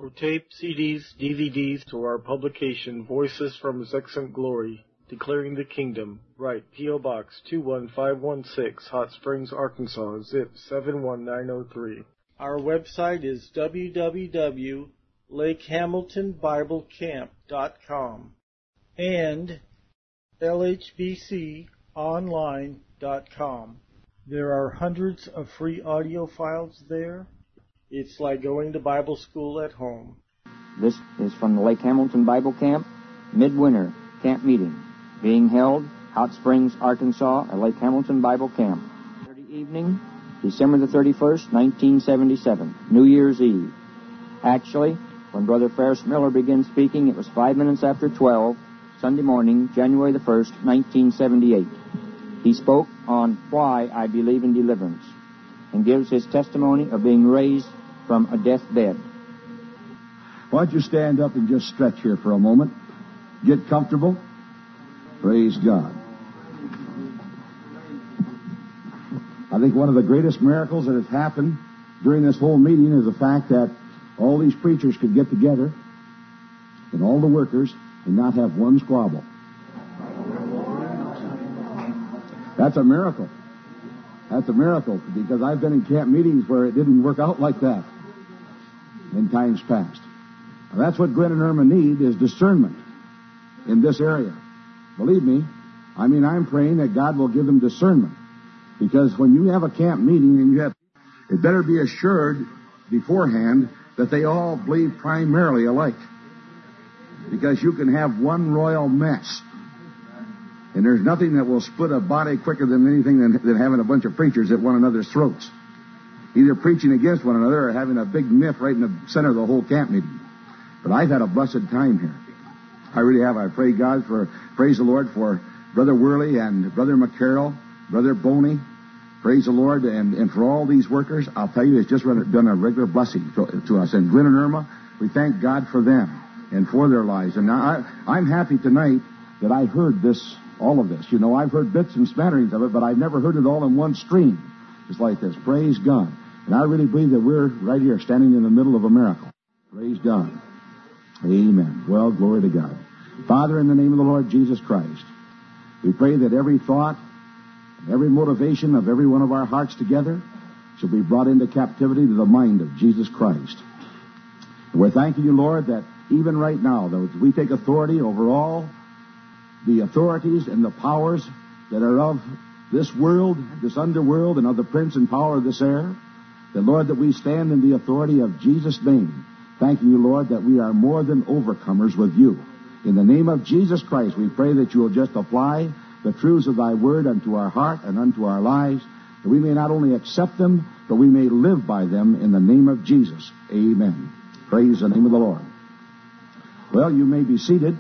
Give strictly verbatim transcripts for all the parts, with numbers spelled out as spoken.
For tape, C Ds, D V Ds, to our publication, Voices from His Excellent Glory, Declaring the Kingdom, write P O. Box two one five one six, Hot Springs, Arkansas, zip seven one nine zero three. Our website is w w w dot lake hamilton bible camp dot com and l h b c online dot com. There are hundreds of free audio files there. It's like going to Bible school at home. This is from the Lake Hamilton Bible Camp Midwinter Camp Meeting, being held Hot Springs, Arkansas, at Lake Hamilton Bible Camp. Saturday evening, December the thirty-first, nineteen seventy-seven, New Year's Eve. Actually, when Brother Ferris Miller began speaking, it was five minutes after twelve, Sunday morning, January the first, nineteen seventy-eight. He spoke on Why I Believe in Deliverance and gives his testimony of being raised from a deathbed. Why don't you stand up and just stretch here for a moment? Get comfortable. Praise God. I think one of the greatest miracles that has happened during this whole meeting is the fact that all these preachers could get together and all the workers and not have one squabble. That's a miracle. That's a miracle, because I've been in camp meetings where it didn't work out like that in times past. Now, that's what Gwen and Irma need, is discernment in this area. Believe me, I mean, I'm praying that God will give them discernment, because when you have a camp meeting and you have, it better be assured beforehand that they all believe primarily alike, because you can have one royal mess. And there's nothing that will split a body quicker than anything than, than having a bunch of preachers at one another's throats, either preaching against one another or having a big miff right in the center of the whole camp meeting. But I've had a blessed time here. I really have. I pray God for, praise the Lord for Brother Worley and Brother McCarroll, Brother Boney. Praise the Lord. And, and for all these workers, I'll tell you, it's just been a regular blessing to, to us. And Gwen and Irma, we thank God for them and for their lives. And I, I'm happy tonight that I heard this, all of this. You know, I've heard bits and smatterings of it, but I've never heard it all in one stream, just like this. Praise God. And I really believe that we're right here standing in the middle of a miracle. Praise God. Amen. Well, glory to God. Father, in the name of the Lord Jesus Christ, we pray that every thought, every motivation of every one of our hearts together shall be brought into captivity to the mind of Jesus Christ. And we're thanking you, Lord, that even right now, that we take authority over all the authorities and the powers that are of this world, this underworld, and of the prince and power of this air, that, Lord, that we stand in the authority of Jesus' name, thanking you, Lord, that we are more than overcomers with you. In the name of Jesus Christ, we pray that you will just apply the truths of thy word unto our heart and unto our lives, that we may not only accept them, but we may live by them in the name of Jesus. Amen. Praise the name of the Lord. Well, you may be seated.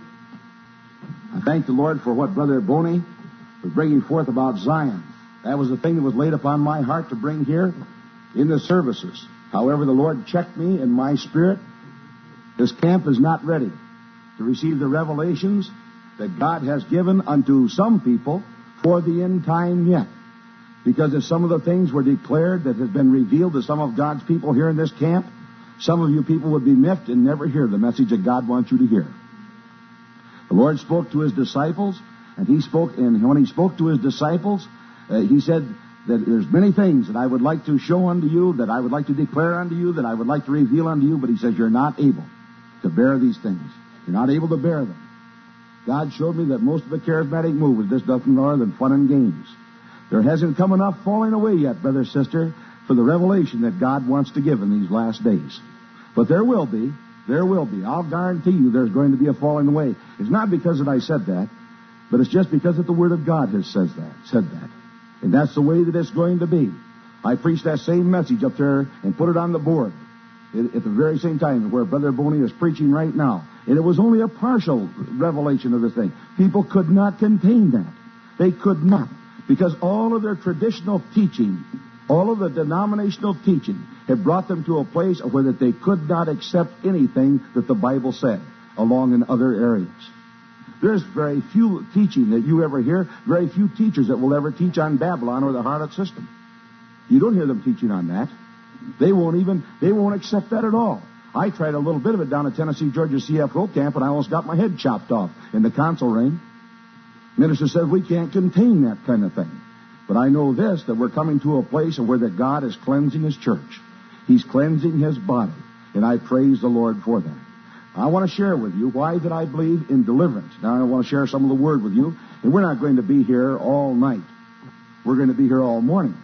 I thank the Lord for what Brother Boney was bringing forth about Zion. That was the thing that was laid upon my heart to bring here in the services. However, the Lord checked me in my spirit. This camp is not ready to receive the revelations that God has given unto some people for the end time yet. Because if some of the things were declared that has been revealed to some of God's people here in this camp, some of you people would be miffed and never hear the message that God wants you to hear. The Lord spoke to his disciples, and he spoke, and when he spoke to his disciples, uh, he said that there's many things that I would like to show unto you, that I would like to declare unto you, that I would like to reveal unto you, but he says you're not able to bear these things. You're not able to bear them. God showed me that most of the charismatic move is just nothing more than fun and games. There hasn't come enough falling away yet, brother, sister, for the revelation that God wants to give in these last days. But there will be. There will be. I'll guarantee you there's going to be a falling away. It's not because that I said that, but it's just because that the Word of God has says that, said that. And that's the way that it's going to be. I preached that same message up there and put it on the board at the very same time where Brother Boney is preaching right now. And it was only a partial revelation of this thing. People could not contain that. They could not. Because all of their traditional teaching, all of the denominational teaching, had brought them to a place where that they could not accept anything that the Bible said along in other areas. There's very few teaching that you ever hear, very few teachers that will ever teach on Babylon or the harlot system. You don't hear them teaching on that. They won't even, they won't accept that at all. I tried a little bit of it down at Tennessee Georgia C F O camp, and I almost got my head chopped off in the console ring. Minister says we can't contain that kind of thing. But I know this, that we're coming to a place where that God is cleansing His church. He's cleansing His body, and I praise the Lord for that. I want to share with you why that I believe in deliverance. Now I want to share some of the Word with you, and we're not going to be here all night. We're going to be here all morning.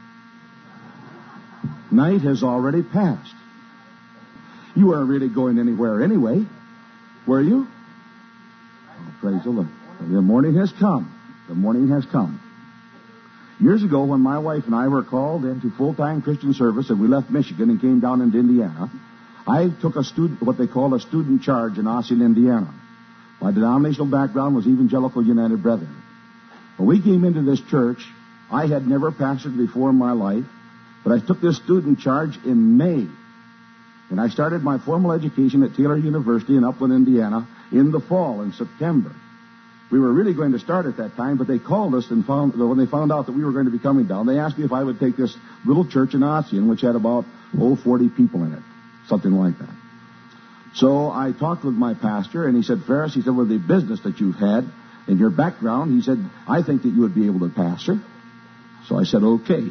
Night has already passed. You weren't really going anywhere anyway, were you? Oh, praise the Lord. The morning has come. The morning has come. Years ago, when my wife and I were called into full-time Christian service, and we left Michigan and came down into Indiana, I took a student, what they call a student charge in Ossian, Indiana. My denominational background was Evangelical United Brethren. When we came into this church, I had never pastored before in my life, but I took this student charge in May. And I started my formal education at Taylor University in Upland, Indiana, in the fall, in September. We were really going to start at that time, but they called us and found, when they found out that we were going to be coming down, they asked me if I would take this little church in Ossian, which had about, oh, forty people in it, something like that. So I talked with my pastor, and he said, Ferris, he said, with the business that you've had and your background, he said, I think that you would be able to pastor. So I said, okay.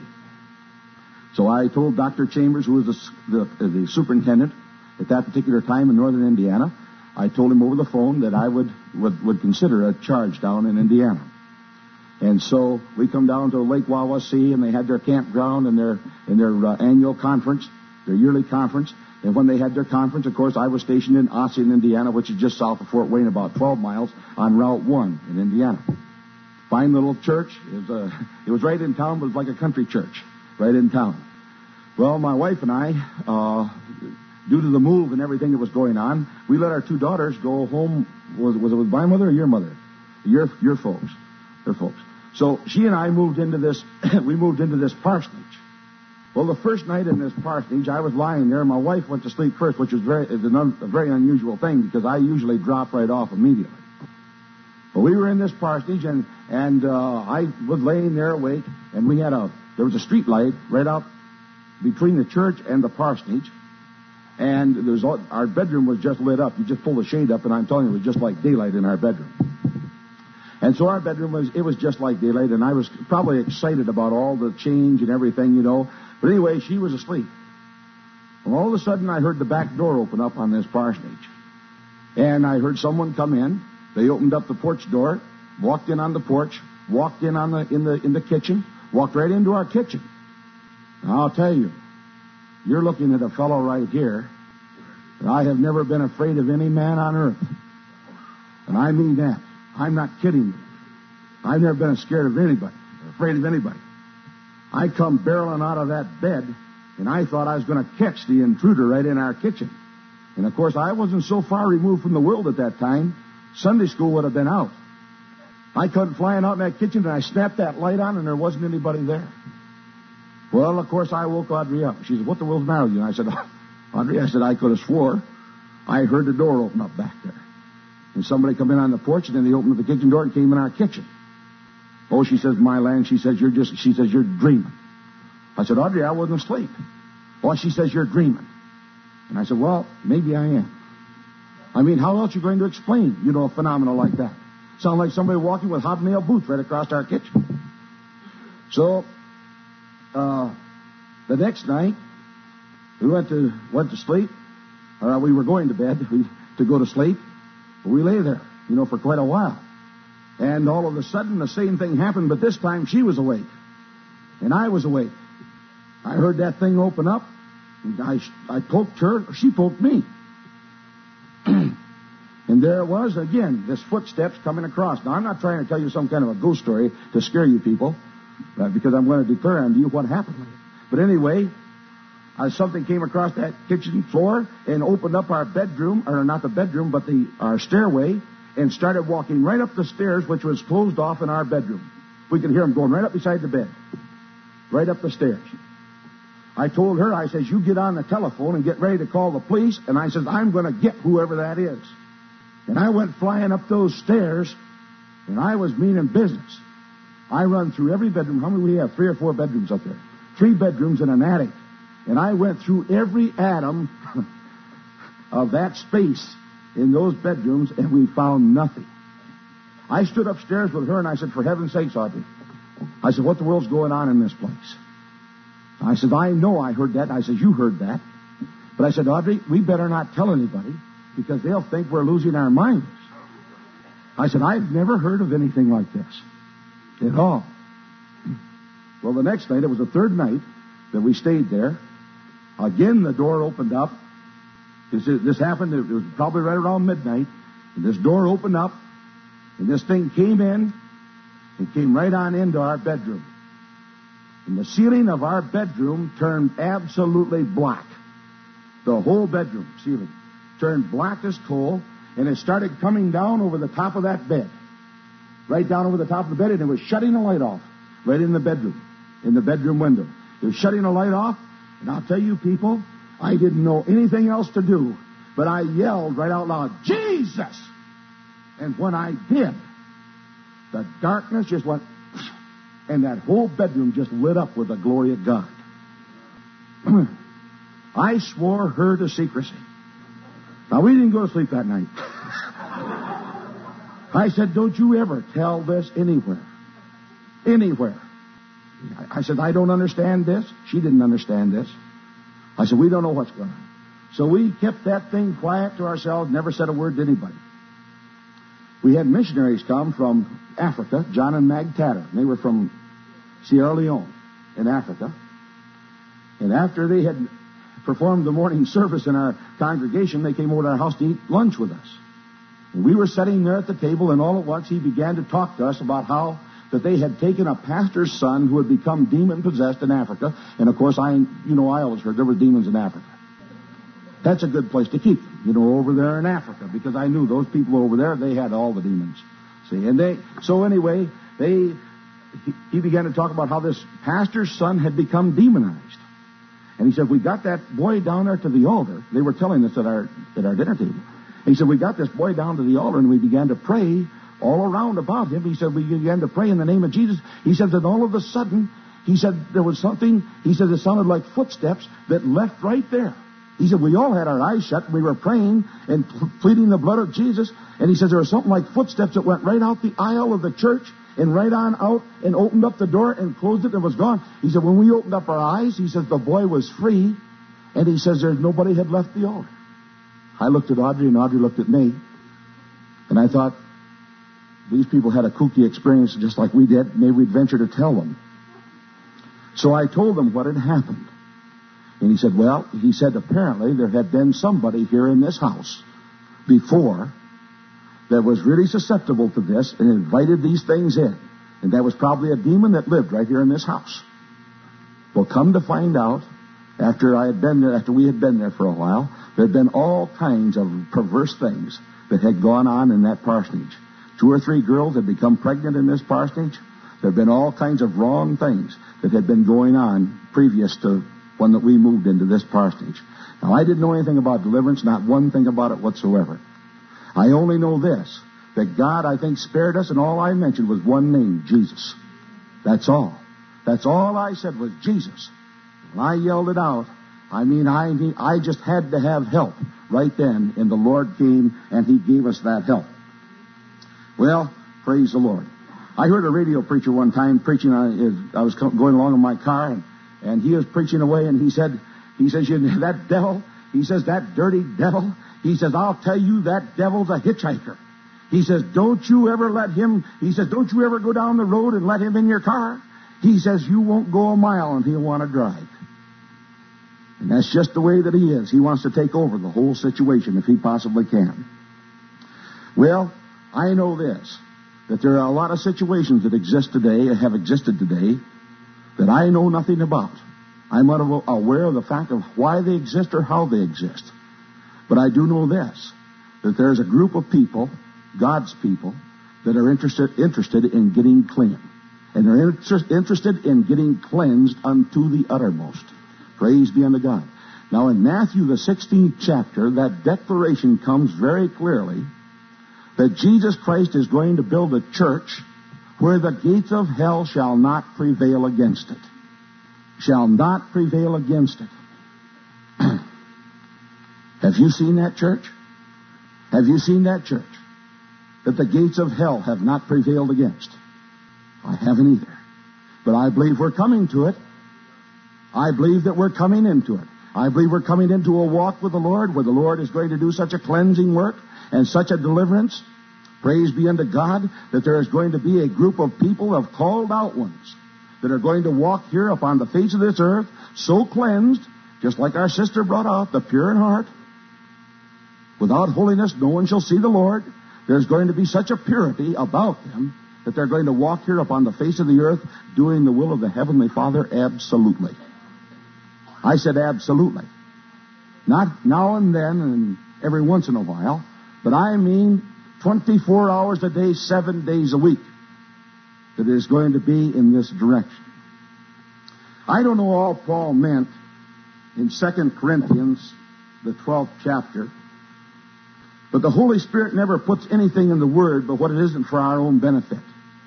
So I told Doctor Chambers, who was the, the, the superintendent at that particular time in northern Indiana, I told him over the phone that I would, would, would consider a charge down in Indiana. And so we come down to Lake Wawasee, and they had their campground and their, and their uh, annual conference, their yearly conference. And when they had their conference, of course, I was stationed in Ossian, Indiana, which is just south of Fort Wayne, about twelve miles on Route one in Indiana. Fine little church. It was, uh, it was right in town, but it was like a country church, right in town. Well, my wife and I, uh, due to the move and everything that was going on, we let our two daughters go home. Was, was it with my mother or your mother? Your, your folks. Your folks. So she and I moved into this, we moved into this parsonage. Well, the first night in this parsonage, I was lying there. My wife went to sleep first, which was very, is an un, a very unusual thing because I usually drop right off immediately. But we were in this parsonage, and, and uh, I was laying there awake, and we had a, there was a street light right out between the church and the parsonage, and there was all, our bedroom was just lit up. You just pull the shade up, and I'm telling you, it was just like daylight in our bedroom. And so our bedroom was, it was just like daylight, and I was probably excited about all the change and everything, you know. But anyway, she was asleep. And all of a sudden, I heard the back door open up on this parsonage. And I heard someone come in. They opened up the porch door, walked in on the porch, walked in on the in the in the kitchen, walked right into our kitchen. Now, I'll tell you, you're looking at a fellow right here. I have never been afraid of any man on earth. And I mean that. I'm not kidding you. I've never been scared of anybody, afraid of anybody. I come barreling out of that bed, and I thought I was going to catch the intruder right in our kitchen. And, of course, I wasn't so far removed from the world at that time. Sunday school would have been out. I come flying out in that kitchen, and I snapped that light on, and there wasn't anybody there. Well, of course, I woke Audrey up. She said, what the world's the matter with you? And I said, Audrey, I said, I could have swore I heard the door open up back there. And somebody come in on the porch, and then they opened up the kitchen door and came in our kitchen. Oh, she says, my land, she says, you're just, she says, you're dreaming. I said, Audrey, I wasn't asleep. Oh, she says, you're dreaming. And I said, well, maybe I am. I mean, how else are you going to explain, you know, a phenomenon like that? Sound like somebody walking with hobnail boots right across our kitchen. So, uh, the next night, we went to, went to sleep. Or we were going to bed we, to go to sleep. But we lay there, you know, for quite a while. And all of a sudden, the same thing happened, but this time she was awake. And I was awake. I heard that thing open up, and I, I poked her, she poked me. And there it was, again, this footsteps coming across. Now, I'm not trying to tell you some kind of a ghost story to scare you people, uh, because I'm going to declare unto you what happened. But anyway, uh, something came across that kitchen floor and opened up our bedroom, or not the bedroom, but the our stairway, and started walking right up the stairs, which was closed off in our bedroom. We could hear him going right up beside the bed, right up the stairs. I told her, I says, you get on the telephone and get ready to call the police, and I says, I'm going to get whoever that is. And I went flying up those stairs, and I was meaning business. I run through every bedroom. How many do we have? Three or four bedrooms up there. Three bedrooms and an attic. And I went through every atom of that space in those bedrooms, and we found nothing. I stood upstairs with her, and I said, for heaven's sakes, Audrey, I said, what the world's going on in this place? I said, I know I heard that. I said, you heard that. But I said, Audrey, we better not tell anybody because they'll think we're losing our minds. I said, I've never heard of anything like this at all. Well, the next night, it was the third night that we stayed there. Again, the door opened up. This, this happened, it was probably right around midnight. And this door opened up, and this thing came in and came right on into our bedroom. And the ceiling of our bedroom turned absolutely black. The whole bedroom ceiling turned black as coal, and it started coming down over the top of that bed. Right down over the top of the bed, and it was shutting the light off right in the bedroom, in the bedroom window. It was shutting the light off, and I'll tell you people, I didn't know anything else to do, but I yelled right out loud, Jesus! And when I did, the darkness just went, and that whole bedroom just lit up with the glory of God. I swore her to secrecy. Now, we didn't go to sleep that night. I said, don't you ever tell this anywhere. Anywhere. I said, I don't understand this. She didn't understand this. I said, we don't know what's going on. So we kept that thing quiet to ourselves, never said a word to anybody. We had missionaries come from Africa, John and Mag Tatter. They were from Sierra Leone in Africa. And after they had performed the morning service in our congregation, they came over to our house to eat lunch with us. And we were sitting there at the table, and all at once he began to talk to us about how that they had taken a pastor's son who had become demon-possessed in Africa. And, of course, I, you know, I always heard there were demons in Africa. That's a good place to keep them, you know, over there in Africa, because I knew those people over there, they had all the demons. See, and they, so anyway, they, he, he began to talk about how this pastor's son had become demonized. And he said, we got that boy down there to the altar. They were telling us at our, at our dinner table. And he said, we got this boy down to the altar, and we began to pray all around about him. He said, we began to pray in the name of Jesus. He said that all of a sudden, he said there was something, he said it sounded like footsteps that left right there. He said, we all had our eyes shut, and we were praying and pleading the blood of Jesus. And he said there was something like footsteps that went right out the aisle of the church and right on out and opened up the door and closed it and was gone. He said, when we opened up our eyes, he says the boy was free. And he says there's nobody had left the altar. I looked at Audrey, and Audrey looked at me. And I thought, these people had a kooky experience just like we did. Maybe we'd venture to tell them. So I told them what had happened. And he said, well, he said apparently there had been somebody here in this house before that was really susceptible to this and invited these things in. And that was probably a demon that lived right here in this house. Well, come to find out, after I had been there, after we had been there for a while, there had been all kinds of perverse things that had gone on in that parsonage. Two or three girls had become pregnant in this parsonage. There had been all kinds of wrong things that had been going on previous to when that we moved into this parsonage. Now, I didn't know anything about deliverance, not one thing about it whatsoever. I only know this, that God, I think, spared us, and all I mentioned was one name, Jesus. That's all. That's all I said was Jesus. When I yelled it out, I mean, I, I just had to have help right then, and the Lord came, and He gave us that help. Well, praise the Lord. I heard a radio preacher one time preaching. On, I was going along in my car, and, and he was preaching away, and he said, he says, you know, that devil, he says, that dirty devil, he says, I'll tell you, that devil's a hitchhiker. He says, don't you ever let him, he says, don't you ever go down the road and let him in your car. He says, you won't go a mile and he'll want to drive. And that's just the way that he is. He wants to take over the whole situation if he possibly can. Well, I know this, that there are a lot of situations that exist today, have existed today, that I know nothing about. I'm not aware of the fact of why they exist or how they exist. But I do know this, that there's a group of people, God's people, that are interested interested in getting clean. And they're inter- interested in getting cleansed unto the uttermost. Praise be unto God. Now in Matthew the sixteenth chapter, that declaration comes very clearly that Jesus Christ is going to build a church where the gates of hell shall not prevail against it. Shall not prevail against it. Have you seen that church? Have you seen that church that the gates of hell have not prevailed against? I haven't either. But I believe we're coming to it. I believe that we're coming into it. I believe we're coming into a walk with the Lord where the Lord is going to do such a cleansing work and such a deliverance. Praise be unto God that there is going to be a group of people of called out ones that are going to walk here upon the face of this earth so cleansed, just like our sister brought out, the pure in heart. Without holiness, no one shall see the Lord. There's going to be such a purity about them that they're going to walk here upon the face of the earth doing the will of the Heavenly Father absolutely. I said absolutely. Not now and then and every once in a while, but I mean twenty-four hours a day, seven days a week, that it is going to be in this direction. I don't know all Paul meant in Second Corinthians, the twelfth chapter, but the Holy Spirit never puts anything in the Word but what it isn't for our own benefit.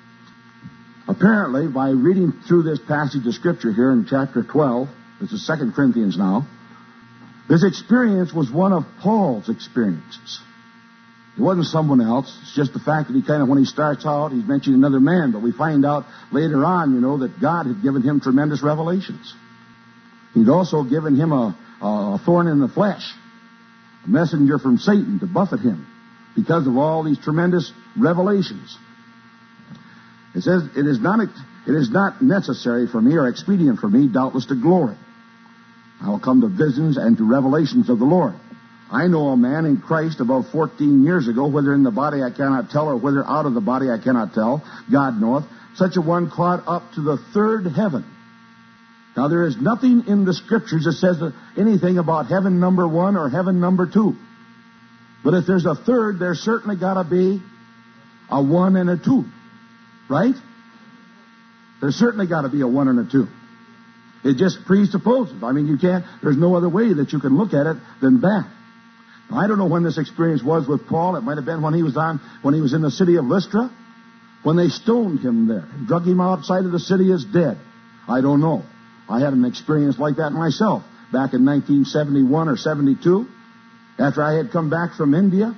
Apparently, by reading through this passage of Scripture here in chapter twelve, this is Second Corinthians now, this experience was one of Paul's experiences. It wasn't someone else. It's just the fact that he kind of, when he starts out, he's mentioning another man, but we find out later on, you know, that God had given him tremendous revelations. He'd also given him a, a thorn in the flesh, a messenger from Satan to buffet him because of all these tremendous revelations. It says, it is not, it is not necessary for me or expedient for me, doubtless, to glory. I will come to visions and to revelations of the Lord. I know a man in Christ about fourteen years ago, whether in the body I cannot tell or whether out of the body I cannot tell, God knoweth, such a one caught up to the third heaven. Now there is nothing in the Scriptures that says anything about heaven number one or heaven number two. But if there's a third, there's certainly got to be a one and a two. Right? There's certainly got to be a one and a two. It just presupposes. I mean, you can't, there's no other way that you can look at it than that. Now, I don't know when this experience was with Paul. It might have been when he was on, when he was in the city of Lystra, when they stoned him there and drug him outside of the city as dead. I don't know. I had an experience like that myself back in nineteen seventy-one or seventy-two. After I had come back from India,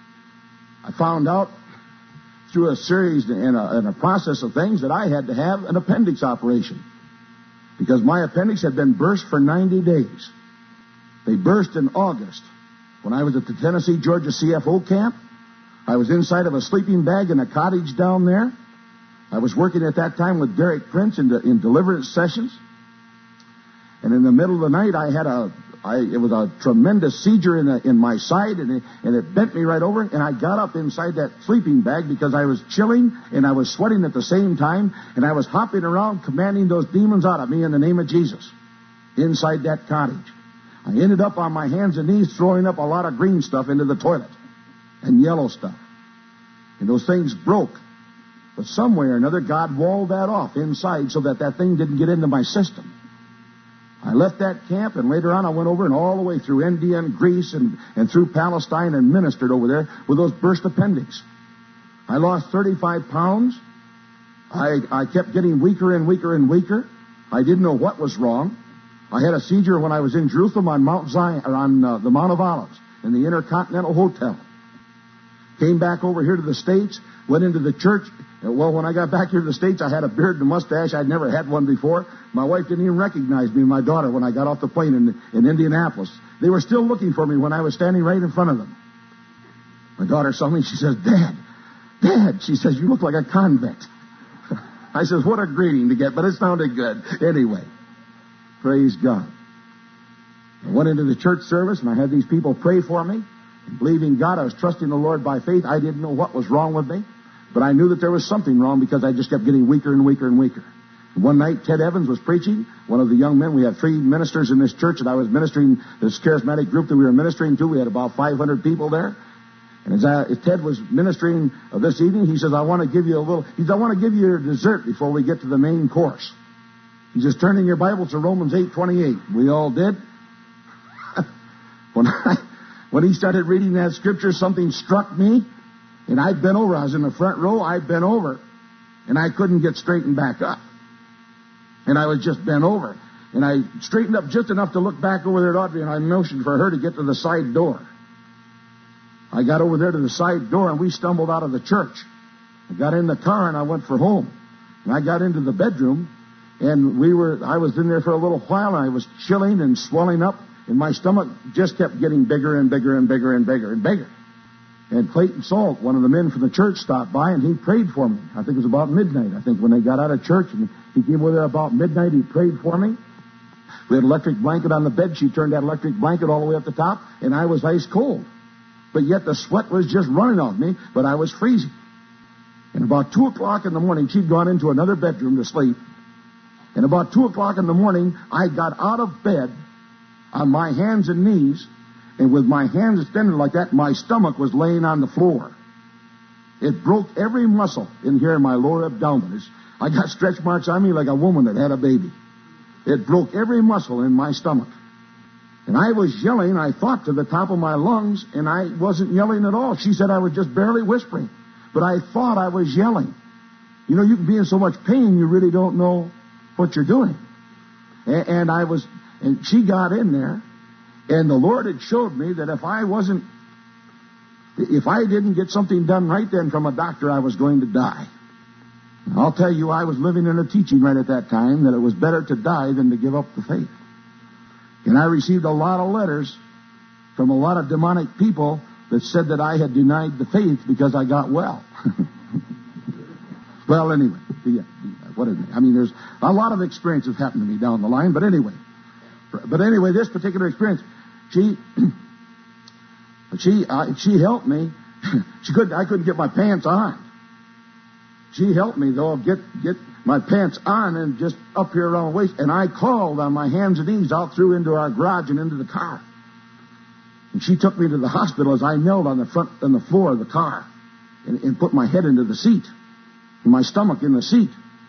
I found out through a series and a, and a process of things that I had to have an appendix operation because my appendix had been burst for ninety days. They burst in August when I was at the Tennessee Georgia C F O camp. I was inside of a sleeping bag in a cottage down there. I was working at that time with Derek Prince in, the, in deliverance sessions. And in the middle of the night, I had a, I, it was a tremendous seizure in, the, in my side, and it, and it bent me right over, and I got up inside that sleeping bag because I was chilling, and I was sweating at the same time, and I was hopping around commanding those demons out of me in the name of Jesus inside that cottage. I ended up on my hands and knees throwing up a lot of green stuff into the toilet and yellow stuff. And those things broke. But some way or another, God walled that off inside so that that thing didn't get into my system. I left that camp, and later on I went over and all the way through India and Greece and, and through Palestine and ministered over there with those burst appendix. I lost thirty-five pounds. I, I kept getting weaker and weaker and weaker. I didn't know what was wrong. I had a seizure when I was in Jerusalem on Mount Zion, or on uh, the Mount of Olives in the Intercontinental Hotel. Came back over here to the States, went into the church. Well, when I got back here to the States, I had a beard and a mustache. I'd never had one before. My wife didn't even recognize me and my daughter when I got off the plane in, in Indianapolis. They were still looking for me when I was standing right in front of them. My daughter saw me. She says, Dad, Dad, she says, you look like a convict. I says, what a greeting to get, but it sounded good. Anyway, praise God. I went into the church service, and I had these people pray for me. And believing God, I was trusting the Lord by faith. I didn't know what was wrong with me, but I knew that there was something wrong because I just kept getting weaker and weaker and weaker. And one night, Ted Evans was preaching. One of the young men, we had three ministers in this church, and I was ministering this charismatic group that we were ministering to. We had about five hundred people there. And as, I, as Ted was ministering uh, this evening, he says, I want to give you a little, he says, I want to give you your dessert before we get to the main course. He says, turn in your Bibles to Romans eight twenty-eight. We all did. when I... When he started reading that scripture, something struck me, and I bent over. I was in the front row. I bent over, and I couldn't get straightened back up. And I was just bent over. And I straightened up just enough to look back over there at Audrey, and I motioned for her to get to the side door. I got over there to the side door, and we stumbled out of the church. I got in the car, and I went for home. And I got into the bedroom, and we were. I was in there for a little while, and I was chilling and swelling up, and my stomach just kept getting bigger and bigger and bigger and bigger and bigger. And Clayton Salt, one of the men from the church, stopped by, and he prayed for me. I think it was about midnight, I think, when they got out of church. And he came over there about midnight. He prayed for me. We had an electric blanket on the bed. She turned that electric blanket all the way up the top, and I was ice cold. But yet the sweat was just running off me, but I was freezing. And about two o'clock in the morning, she'd gone into another bedroom to sleep. And about two o'clock in the morning, I got out of bed on my hands and knees, and with my hands extended like that, my stomach was laying on the floor. It broke every muscle in here in my lower abdomen. It's, I got stretch marks on me like a woman that had a baby. It broke every muscle in my stomach. And I was yelling, I thought, to the top of my lungs, and I wasn't yelling at all. She said I was just barely whispering. But I thought I was yelling. You know, you can be in so much pain, you really don't know what you're doing. And, and I was, and she got in there, and the Lord had showed me that if I wasn't, if I didn't get something done right then from a doctor, I was going to die. I'll tell you, I was living in a teaching right at that time that it was better to die than to give up the faith. And I received a lot of letters from a lot of demonic people that said that I had denied the faith because I got well. Well, anyway, yeah, what is it? I mean, there's a lot of experiences happened to me down the line, but anyway. But anyway, this particular experience, she, she, uh, she helped me. She couldn't, I couldn't get my pants on. She helped me, though, get get my pants on and just up here around the waist. And I crawled on my hands and knees out through into our garage and into the car. And she took me to the hospital as I knelt on the front on the floor of the car and, and put my head into the seat and my stomach in the seat.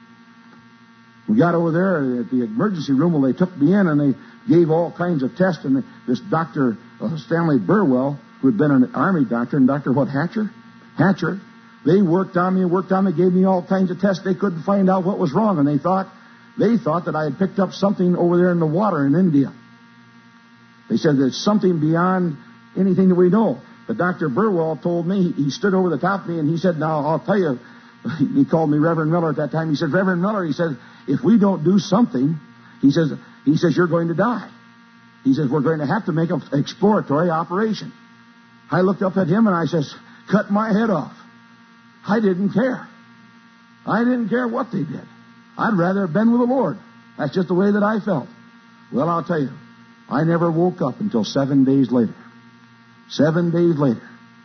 We got over there at the emergency room. Well, they took me in and they gave all kinds of tests. And they, this Doctor uh, Stanley Burwell, who had been an Army doctor, and Doctor what, Hatcher? Hatcher. They worked on me and worked on me, gave me all kinds of tests. They couldn't find out what was wrong, and they thought they thought that I had picked up something over there in the water in India. They said there's something beyond anything that we know. But Doctor Burwell told me, he stood over the top of me, and he said, now, I'll tell you, he called me Reverend Miller at that time. He said, Reverend Miller, he said, if we don't do something, he says, he says, you're going to die. He says, we're going to have to make an exploratory operation. I looked up at him, and I says, cut my head off. I didn't care. I didn't care what they did. I'd rather have been with the Lord. That's just the way that I felt. Well, I'll tell you, I never woke up until seven days later. Seven days later.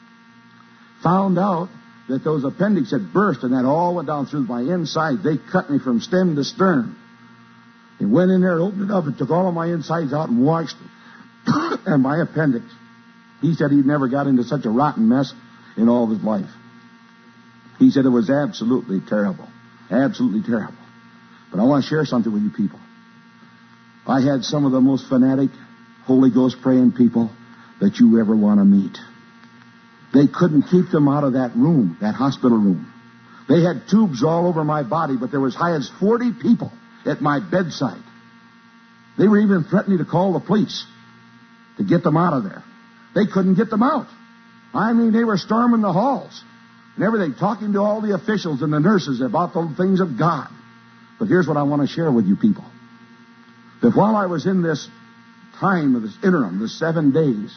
Found out that those appendix had burst, and that all went down through my inside. They cut me from stem to stern. They went in there and opened it up and took all of my insides out and washed it. And my appendix. He said he'd never got into such a rotten mess in all of his life. He said it was absolutely terrible. Absolutely terrible. But I want to share something with you people. I had some of the most fanatic, Holy Ghost praying people that you ever want to meet. They couldn't keep them out of that room, that hospital room. They had tubes all over my body, but there was as high as forty people at my bedside. They were even threatening to call the police to get them out of there. They couldn't get them out. I mean, they were storming the halls and everything, talking to all the officials and the nurses about the things of God. But here's what I want to share with you people. That while I was in this time of this interim, this seven days,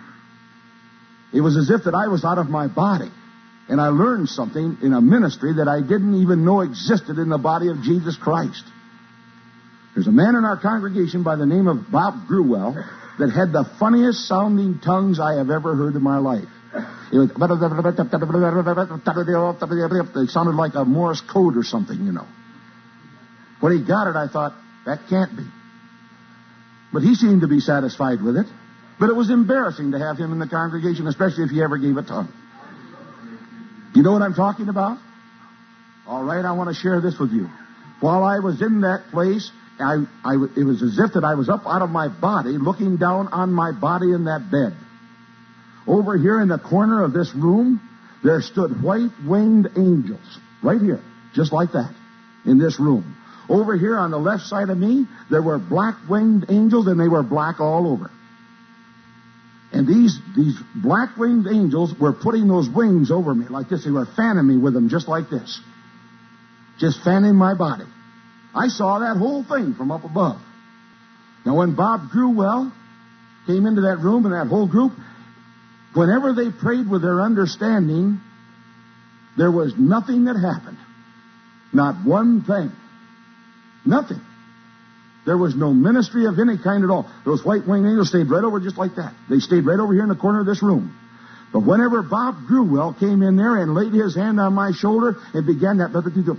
it was as if that I was out of my body. And I learned something in a ministry that I didn't even know existed in the body of Jesus Christ. There's a man in our congregation by the name of Bob Grewell that had the funniest sounding tongues I have ever heard in my life. It was, it sounded like a Morse code or something, you know. When he got it, I thought, that can't be. But he seemed to be satisfied with it. But it was embarrassing to have him in the congregation, especially if he ever gave a tongue. You know what I'm talking about? All right, I want to share this with you. While I was in that place, I, I, it was as if that I was up out of my body, looking down on my body in that bed. Over here in the corner of this room, there stood white-winged angels. Right here, just like that, in this room. Over here on the left side of me, there were black-winged angels, and they were black all over. And these, these black-winged angels were putting those wings over me like this. They were fanning me with them just like this. Just fanning my body. I saw that whole thing from up above. Now, when Bob Grewell came into that room and that whole group, whenever they prayed with their understanding, there was nothing that happened. Not one thing. Nothing. There was no ministry of any kind at all. Those white-winged angels stayed right over just like that. They stayed right over here in the corner of this room. But whenever Bob Grewell came in there and laid his hand on my shoulder and began that,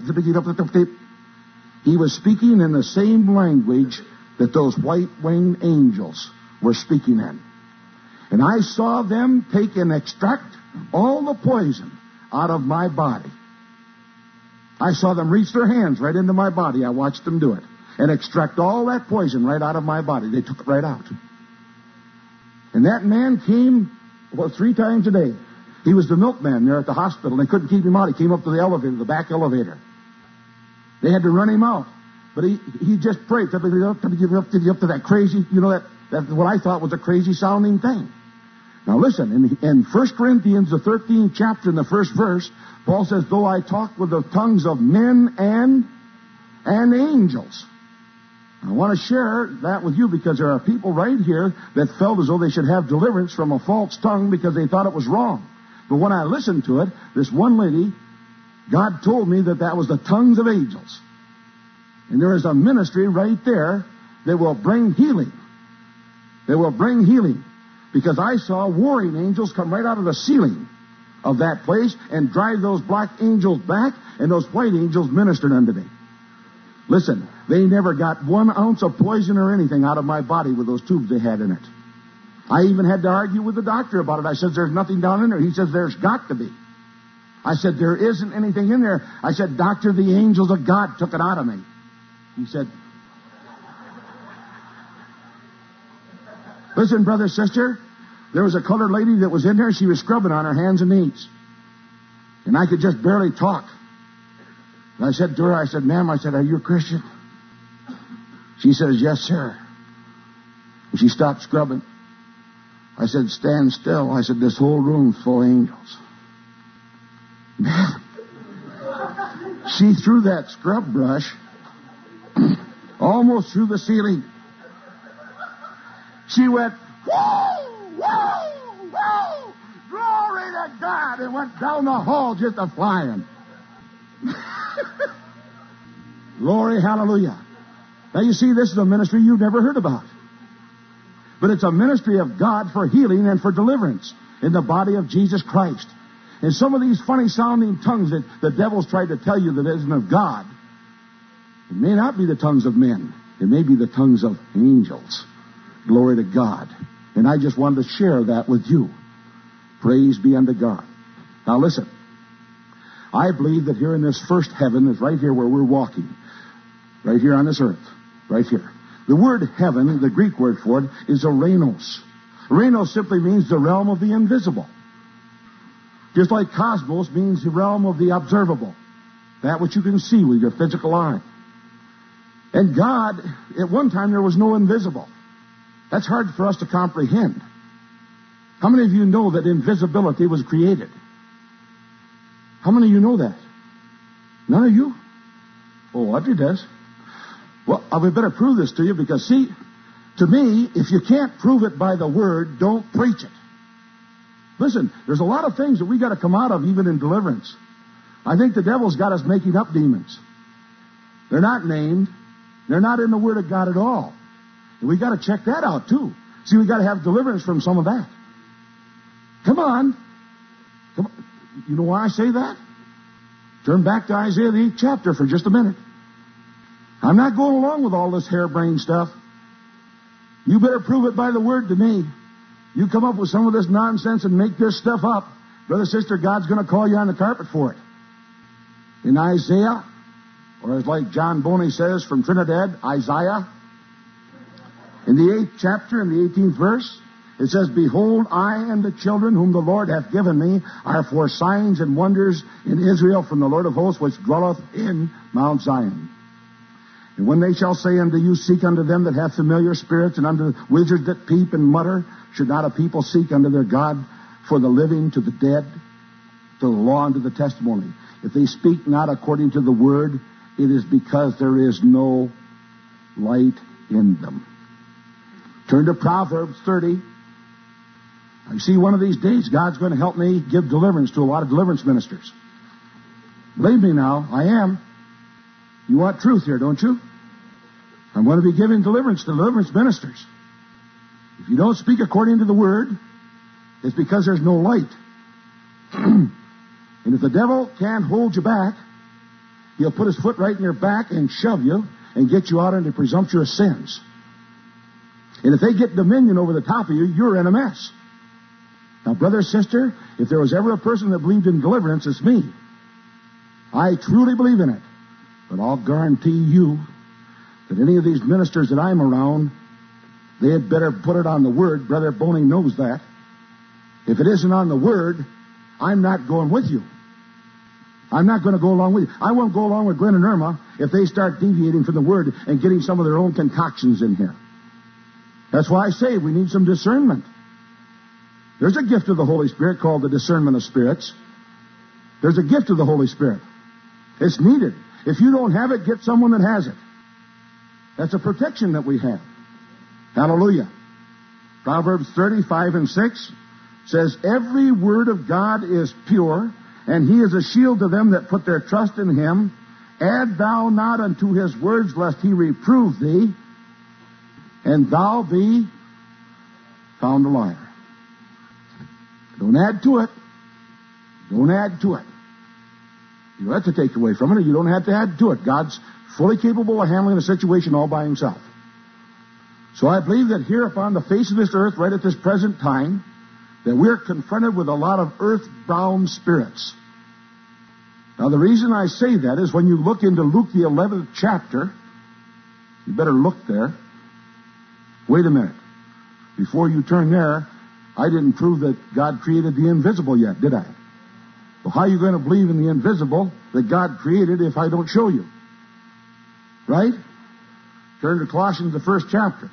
he was speaking in the same language that those white-winged angels were speaking in. And I saw them take and extract all the poison out of my body. I saw them reach their hands right into my body. I watched them do it. And extract all that poison right out of my body. They took it right out. And that man came, well, three times a day. He was the milkman there at the hospital. They couldn't keep him out. He came up to the elevator, the back elevator. They had to run him out. But he, he just prayed. Up to that crazy, you know, that, that what I thought was a crazy sounding thing. Now listen, in, in First Corinthians, the thirteenth chapter, in the first verse, Paul says, though I talk with the tongues of men and, and angels. I want to share that with you because there are people right here that felt as though they should have deliverance from a false tongue because they thought it was wrong. But when I listened to it, this one lady, God told me that that was the tongues of angels. And there is a ministry right there that will bring healing. That will bring healing. Because I saw warring angels come right out of the ceiling of that place and drive those black angels back, and those white angels ministered unto me. Listen, they never got one ounce of poison or anything out of my body with those tubes they had in it. I even had to argue with the doctor about it. I said, there's nothing down in there. He says, there's got to be. I said, there isn't anything in there. I said, doctor, the angels of God took it out of me. He said, listen, brother, sister, there was a colored lady that was in there. She was scrubbing on her hands and knees. And I could just barely talk. And I said to her, I said, ma'am, I said, are you a Christian? She says, yes, sir. And she stopped scrubbing. I said, stand still. I said, this whole room's full of angels. Man, she threw that scrub brush almost through the ceiling. She went, whoa, whoa, whoa, glory to God, and went down the hall just a flying. Glory, hallelujah. Now you see, this is a ministry you've never heard about. But it's a ministry of God for healing and for deliverance in the body of Jesus Christ. And some of these funny sounding tongues that the devil's tried to tell you that isn't of God, it may not be the tongues of men. It may be the tongues of angels. Glory to God. And I just wanted to share that with you. Praise be unto God. Now listen. I believe that here in this first heaven is right here where we're walking. Right here on this earth. Right here. The word heaven, the Greek word for it, is Ouranos. Ouranos simply means the realm of the invisible. Just like cosmos means the realm of the observable. That which you can see with your physical eye. And God, at one time there was no invisible. That's hard for us to comprehend. How many of you know that invisibility was created? How many of you know that? None of you? Oh, Audrey does. Well, I would better prove this to you because, see, to me, if you can't prove it by the Word, don't preach it. Listen, there's a lot of things that we got to come out of even in deliverance. I think the devil's got us making up demons. They're not named. They're not in the Word of God at all. And we got to check that out too. See, we got to have deliverance from some of that. Come on. Come on. You know why I say that? Turn back to Isaiah the eighth chapter for just a minute. I'm not going along with all this harebrained stuff. You better prove it by the Word to me. You come up with some of this nonsense and make this stuff up, brother, sister, God's going to call you on the carpet for it. In Isaiah, or as like John Boney says from Trinidad, Isaiah, in the eighth chapter, in the eighteenth verse, it says, behold, I and the children whom the Lord hath given me are for signs and wonders in Israel from the Lord of hosts, which dwelleth in Mount Zion. And when they shall say unto you, seek unto them that have familiar spirits, and unto wizards that peep and mutter, should not a people seek unto their God for the living to the dead, to the law and to the testimony? If they speak not according to the word, it is because there is no light in them. Turn to Proverbs thirty. I see one of these days God's going to help me give deliverance to a lot of deliverance ministers. Believe me now, I am. You want truth here, don't you? I'm going to be giving deliverance to deliverance ministers. If you don't speak according to the word, it's because there's no light. And if the devil can't hold you back, he'll put his foot right in your back and shove you and get you out into presumptuous sins. And if they get dominion over the top of you, you're in a mess. Now, brother, sister, if there was ever a person that believed in deliverance, it's me. I truly believe in it. But I'll guarantee you that any of these ministers that I'm around, they had better put it on the Word. Brother Boney knows that. If it isn't on the Word, I'm not going with you. I'm not going to go along with you. I won't go along with Gwen and Irma if they start deviating from the Word and getting some of their own concoctions in here. That's why I say we need some discernment. There's a gift of the Holy Spirit called the discernment of spirits. There's a gift of the Holy Spirit. It's needed. If you don't have it, get someone that has it. That's a protection that we have. Hallelujah. Proverbs thirty-five and six says, every word of God is pure, and he is a shield to them that put their trust in him. Add thou not unto his words, lest he reprove thee, and thou be found a liar. Don't add to it. Don't add to it. You don't have to take away from it, or you don't have to add to it. God's fully capable of handling the situation all by himself. So I believe that here upon the face of this earth, right at this present time, that we're confronted with a lot of earth-bound spirits. Now, the reason I say that is when you look into Luke the eleventh chapter, you better look there. Wait a minute. Before you turn there, I didn't prove that God created the invisible yet, did I? Well, how are you going to believe in the invisible that God created if I don't show you? Right? Turn to Colossians, the first chapter.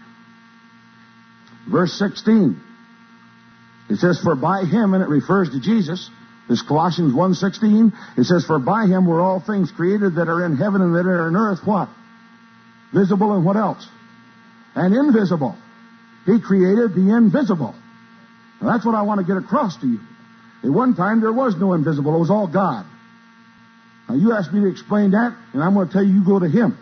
Verse sixteen. It says, for by him, and it refers to Jesus. This Colossians one sixteen. It says, for by him were all things created that are in heaven and that are in earth. What? Visible and what else? And invisible. He created the invisible. Now, that's what I want to get across to you. At one time, there was no invisible. It was all God. Now, you asked me to explain that, and I'm going to tell you, you go to him.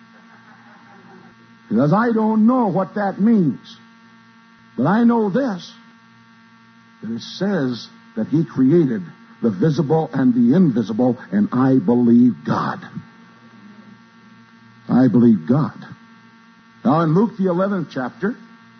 Because I don't know what that means. But I know this, that it says that he created the visible and the invisible, and I believe God. I believe God. Now, in Luke, the eleventh chapter,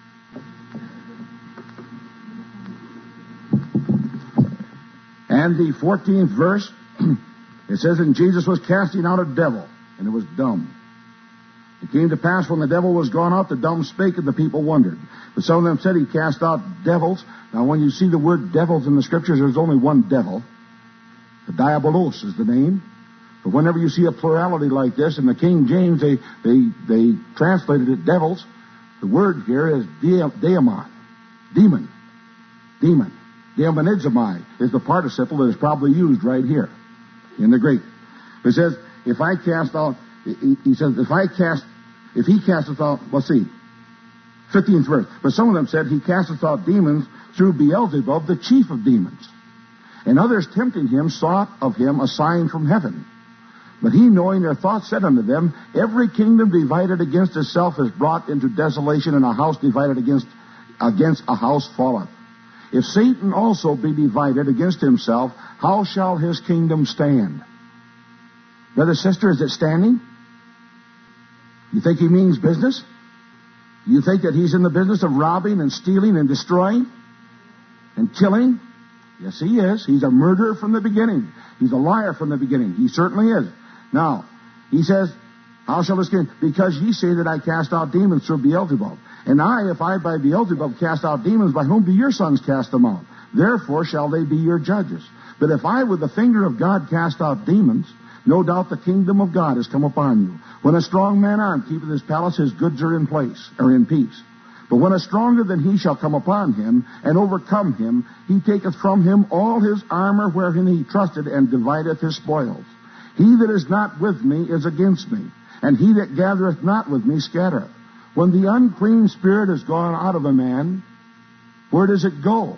and the fourteenth verse, it says, and Jesus was casting out a devil, and it was dumb. It came to pass when the devil was gone out, the dumb spake, and the people wondered. But some of them said he cast out devils. Now, when you see the word devils in the Scriptures, there's only one devil. The diabolos is the name. But whenever you see a plurality like this, in the King James, they they they translated it devils. The word here is daemon, demon, demon. Demonizomai is the participle that is probably used right here in the Greek. It says, if I cast out, he says, if I cast, if he casteth out, let's see, fifteenth verse. But some of them said, he casteth out demons through Beelzebub, the chief of demons. And others tempting him sought of him a sign from heaven. But he, knowing their thoughts, said unto them, every kingdom divided against itself is brought into desolation, and a house divided against, against a house falleth. If Satan also be divided against himself, how shall his kingdom stand? Brother, sister, is it standing? You think he means business? You think that he's in the business of robbing and stealing and destroying and killing? Yes, he is. He's a murderer from the beginning. He's a liar from the beginning. He certainly is. Now, he says, how shall this kingdom? Because ye say that I cast out demons through Beelzebub. And I, if I by Beelzebub cast out demons, by whom do your sons cast them out? Therefore shall they be your judges. But if I with the finger of God cast out demons, no doubt the kingdom of God has come upon you. When a strong man armed keepeth his palace, his goods are in place, or in peace. But when a stronger than he shall come upon him, and overcome him, he taketh from him all his armor wherein he trusted, and divideth his spoils. He that is not with me is against me, and he that gathereth not with me scattereth. When the unclean spirit is gone out of a man, where does it go?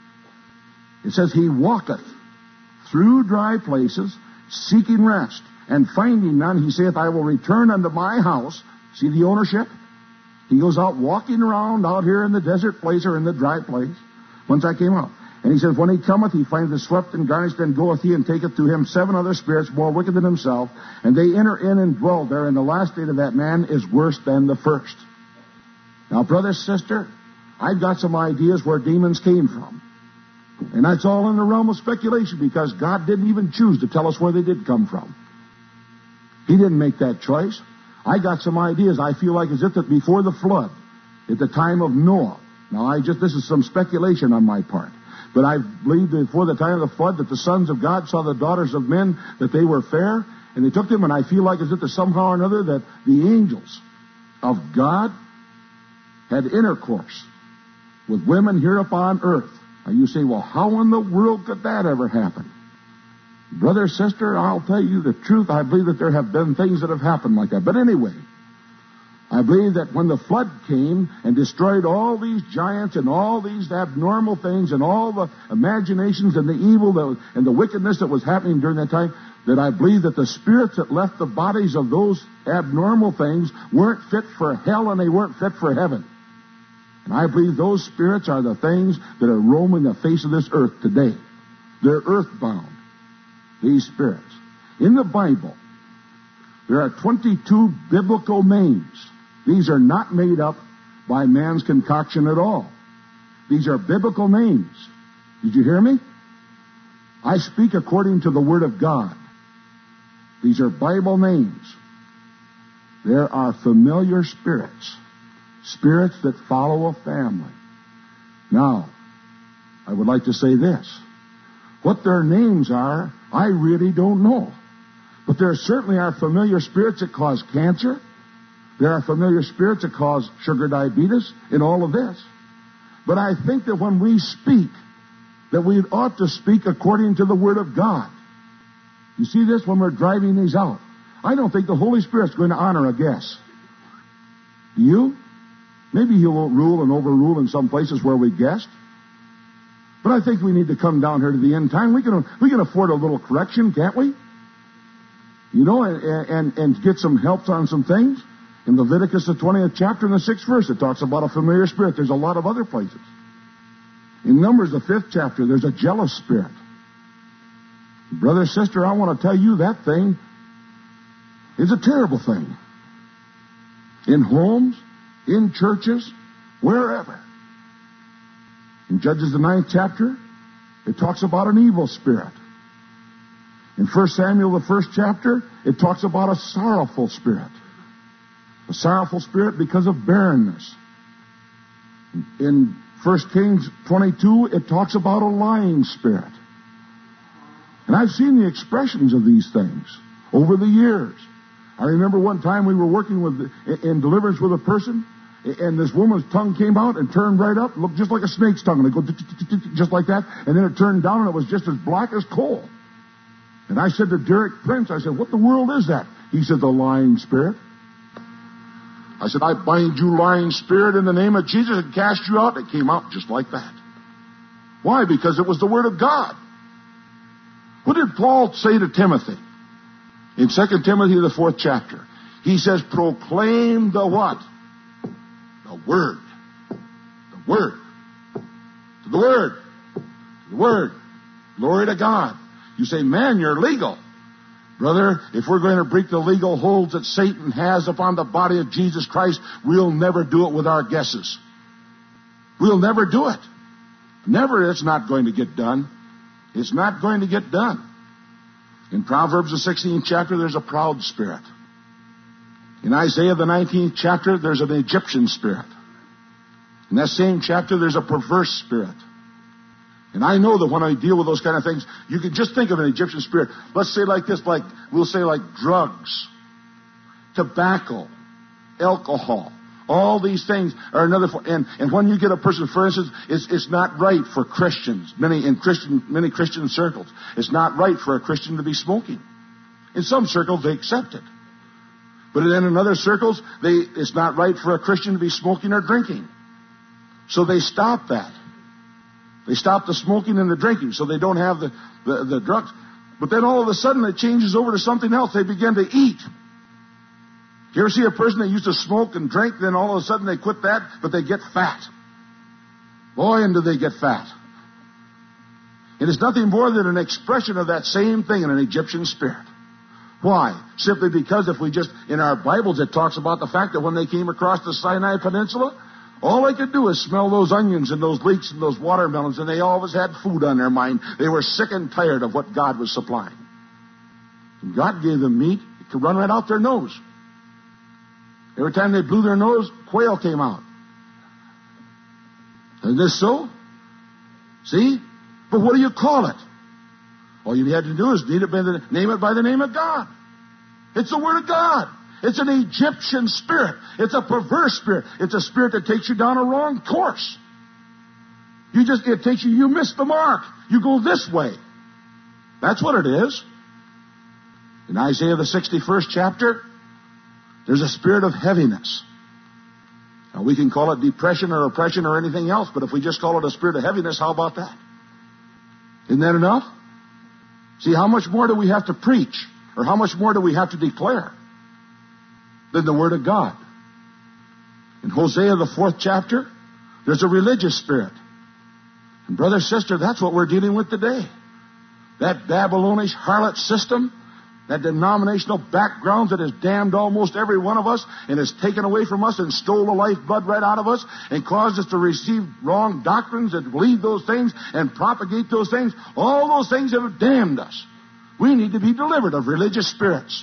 It says, he walketh through dry places, seeking rest, and finding none, he saith, I will return unto my house. See the ownership? He goes out walking around out here in the desert place or in the dry place, once I came out. And he says, when he cometh, he findeth swept and garnished, then goeth he and taketh to him seven other spirits more wicked than himself, and they enter in and dwell there, and the last state of that man is worse than the first. Now, brother, sister, I've got some ideas where demons came from. And that's all in the realm of speculation, because God didn't even choose to tell us where they did come from. He didn't make that choice. I got some ideas. I feel like as if that before the flood, at the time of Noah. Now, I just this is some speculation on my part. But I believe that before the time of the flood that the sons of God saw the daughters of men, that they were fair, and they took them, and I feel like as if that somehow or another that the angels of God had intercourse with women here upon earth. Now you say, well, how in the world could that ever happen? Brother, sister, I'll tell you the truth. I believe that there have been things that have happened like that. But anyway, I believe that when the flood came and destroyed all these giants and all these abnormal things and all the imaginations and the evil that was, and the wickedness that was happening during that time, that I believe that the spirits that left the bodies of those abnormal things weren't fit for hell and they weren't fit for heaven. And I believe those spirits are the things that are roaming the face of this earth today. They're earthbound, these spirits. In the Bible, there are twenty-two biblical names. These are not made up by man's concoction at all. These are biblical names. Did you hear me? I speak according to the Word of God. These are Bible names. There are familiar spirits. Spirits that follow a family. Now, I would like to say this. What their names are, I really don't know. But there certainly are familiar spirits that cause cancer. There are familiar spirits that cause sugar diabetes in all of this. But I think that when we speak, that we ought to speak according to the Word of God. You see this when we're driving these out. I don't think the Holy Spirit's going to honor a guess. Do you? Maybe He won't rule and overrule in some places where we guessed. But I think we need to come down here to the end time. We can we can afford a little correction, can't we? You know, and, and, and get some help on some things. In Leviticus, the twentieth chapter, and the sixth verse, it talks about a familiar spirit. There's a lot of other places. In Numbers, the fifth chapter, there's a jealous spirit. Brother, sister, I want to tell you that thing is a terrible thing. In homes, in churches, wherever. In Judges, the ninth chapter, it talks about an evil spirit. In First Samuel, the first chapter, it talks about a sorrowful spirit. A sorrowful spirit because of barrenness. In First Kings twenty-two, it talks about a lying spirit. And I've seen the expressions of these things over the years. I remember one time we were working with in deliverance with a person, and this woman's tongue came out and turned right up, looked just like a snake's tongue, and it go just like that, and then it turned down, and it was just as black as coal. And I said to Derek Prince, I said, what the world is that? He said, the lying spirit. I said, I bind you, lying spirit, in the name of Jesus, and cast you out. It came out just like that. Why? Because it was the Word of God. What did Paul say to Timothy? In Second Timothy, the fourth chapter, he says, proclaim the what? The Word. The Word. The Word. The Word. Glory to God. You say, man, you're legal. Brother, if we're going to break the legal holds that Satan has upon the body of Jesus Christ, we'll never do it with our guesses. We'll never do it. Never. It's not going to get done. It's not going to get done. In Proverbs, the sixteenth chapter, there's a proud spirit. In Isaiah, the nineteenth chapter, there's an Egyptian spirit. In that same chapter, there's a perverse spirit. And I know that when I deal with those kind of things, you can just think of an Egyptian spirit. Let's say like this, like, we'll say like drugs, tobacco, alcohol. All these things are another, and, and when you get a person, for instance, it's, it's not right for Christians, many in Christian, many Christian circles, it's not right for a Christian to be smoking. In some circles, they accept it. But then in other circles, they, it's not right for a Christian to be smoking or drinking. So they stop that. They stop the smoking and the drinking, so they don't have the, the, the drugs. But then all of a sudden it changes over to something else. They begin to eat. You ever see a person that used to smoke and drink, then all of a sudden they quit that, but they get fat. Boy, and do they get fat. It is nothing more than an expression of that same thing in an Egyptian spirit. Why? Simply because if we just, in our Bibles, it talks about the fact that when they came across the Sinai Peninsula, all they could do is smell those onions and those leeks and those watermelons, and they always had food on their mind. They were sick and tired of what God was supplying. And God gave them meat. It could run right out their nose. Every time they blew their nose, quail came out. Isn't this so? See? But what do you call it? All you had to do is name it by the, name it by the name of God. It's the Word of God. It's an Egyptian spirit. It's a perverse spirit. It's a spirit that takes you down a wrong course. You just, it takes you, you miss the mark. You go this way. That's what it is. In Isaiah the sixty-first chapter, there's a spirit of heaviness. Now we can call it depression or oppression or anything else, but if we just call it a spirit of heaviness, how about that? Isn't that enough? See, how much more do we have to preach? Or how much more do we have to declare than the Word of God? In Hosea, the fourth chapter, there's a religious spirit. And brother, sister, that's what we're dealing with today. That Babylonish harlot system, that denominational background that has damned almost every one of us and has taken away from us and stole the lifeblood right out of us and caused us to receive wrong doctrines and believe those things and propagate those things. All those things have damned us. We need to be delivered of religious spirits.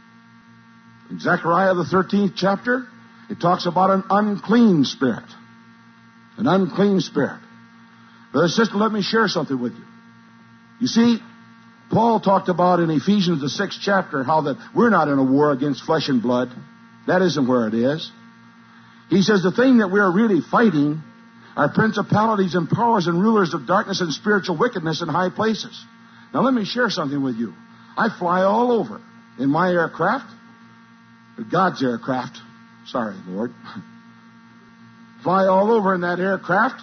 In Zechariah the thirteenth chapter, it talks about an unclean spirit. An unclean spirit. Brother, sister, let me share something with you. You see, Paul talked about in Ephesians the sixth chapter how that we're not in a war against flesh and blood. That isn't where it is. He says the thing that we're really fighting are principalities and powers and rulers of darkness and spiritual wickedness in high places. Now let me share something with you. I fly all over in my aircraft. God's aircraft. Sorry, Lord. Fly all over in that aircraft.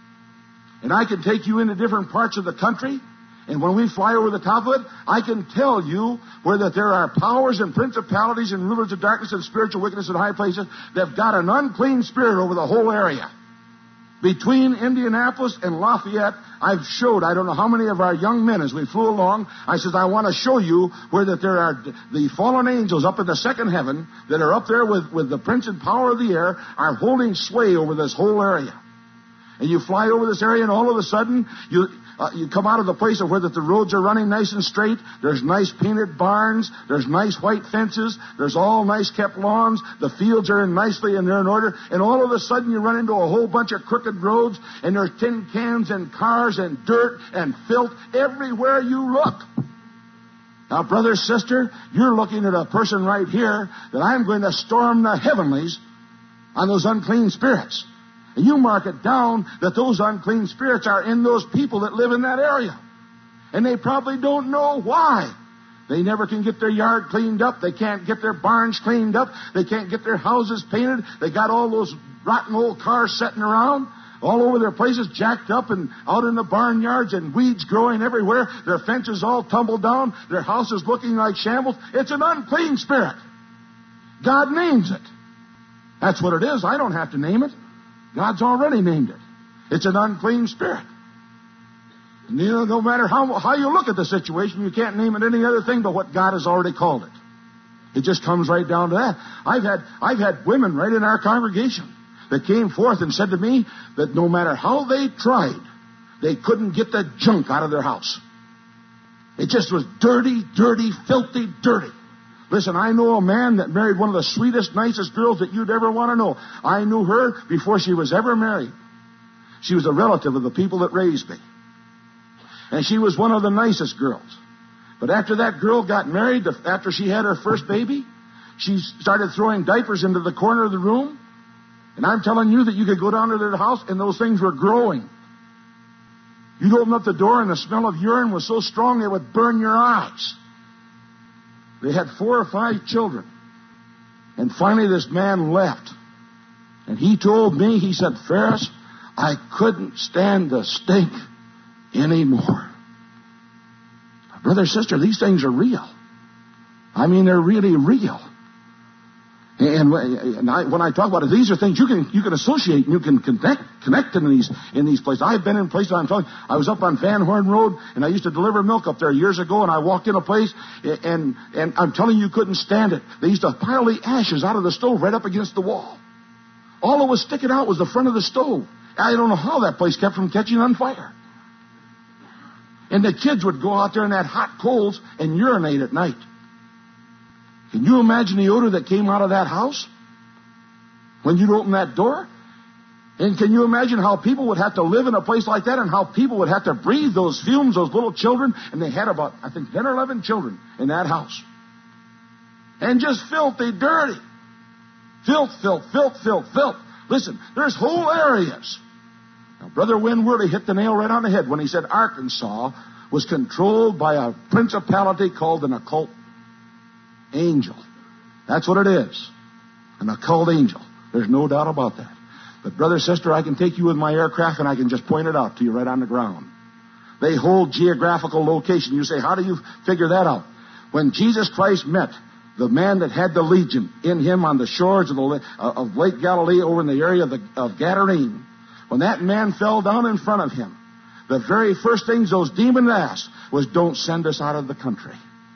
And I can take you into different parts of the country. And when we fly over the top of it, I can tell you where that there are powers and principalities and rulers of darkness and spiritual wickedness in high places that have got an unclean spirit over the whole area. Between Indianapolis and Lafayette, I've showed, I don't know how many of our young men as we flew along, I said, I want to show you where that there are the fallen angels up in the second heaven that are up there with, with the prince and power of the air are holding sway over this whole area. And you fly over this area and all of a sudden, you... Uh, you come out of the place of where that the roads are running nice and straight. There's nice painted barns. There's nice white fences. There's all nice kept lawns. The fields are in nicely and they're in order. And all of a sudden you run into a whole bunch of crooked roads and there's tin cans and cars and dirt and filth everywhere you look. Now, brother, sister, you're looking at a person right here that I'm going to storm the heavenlies on those unclean spirits. And you mark it down that those unclean spirits are in those people that live in that area. And they probably don't know why. They never can get their yard cleaned up. They can't get their barns cleaned up. They can't get their houses painted. They got all those rotten old cars sitting around all over their places, jacked up and out in the barnyards and weeds growing everywhere. Their fences all tumbled down. Their houses looking like shambles. It's an unclean spirit. God names it. That's what it is. I don't have to name it. God's already named it. It's an unclean spirit. And you know, no matter how, how you look at the situation, you can't name it any other thing but what God has already called it. It just comes right down to that. I've had, I've had women right in our congregation that came forth and said to me that no matter how they tried, they couldn't get the junk out of their house. It just was dirty, dirty, filthy, dirty. Listen, I know a man that married one of the sweetest, nicest girls that you'd ever want to know. I knew her before she was ever married. She was a relative of the people that raised me. And she was one of the nicest girls. But after that girl got married, after she had her first baby, she started throwing diapers into the corner of the room. And I'm telling you that you could go down to their house and those things were growing. You'd open up the door and the smell of urine was so strong it would burn your eyes. They had four or five children. And finally this man left. And he told me, he said, Ferris, I couldn't stand the stink anymore. Brother, sister, these things are real. I mean, they're really real. And, and I, when I talk about it, these are things you can you can associate and you can connect connect in these in these places. I've been in places. I'm telling you, I was up on Van Horn Road and I used to deliver milk up there years ago. And I walked in a place and and I'm telling you, you couldn't stand it. They used to pile the ashes out of the stove right up against the wall. All that was sticking out was the front of the stove. I don't know how that place kept from catching on fire. And the kids would go out there in that hot coals and urinate at night. Can you imagine the odor that came out of that house when you'd open that door? And can you imagine how people would have to live in a place like that and how people would have to breathe those fumes, those little children? And they had about, I think, ten or eleven children in that house. And just filthy, dirty. Filth, filth, filth, filth, filth. Listen, there's whole areas. Now, Brother Wynn Worley hit the nail right on the head when he said Arkansas was controlled by a principality called an occult angel. That's what it is. An occult angel. There's no doubt about that. But brother, sister, I can take you with my aircraft and I can just point it out to you right on the ground. They hold geographical location. You say, how do you figure that out? When Jesus Christ met the man that had the legion in him on the shores of, the, of Lake Galilee over in the area of, the, of Gadarene, when that man fell down in front of him, the very first things those demons asked was, don't send us out of the country.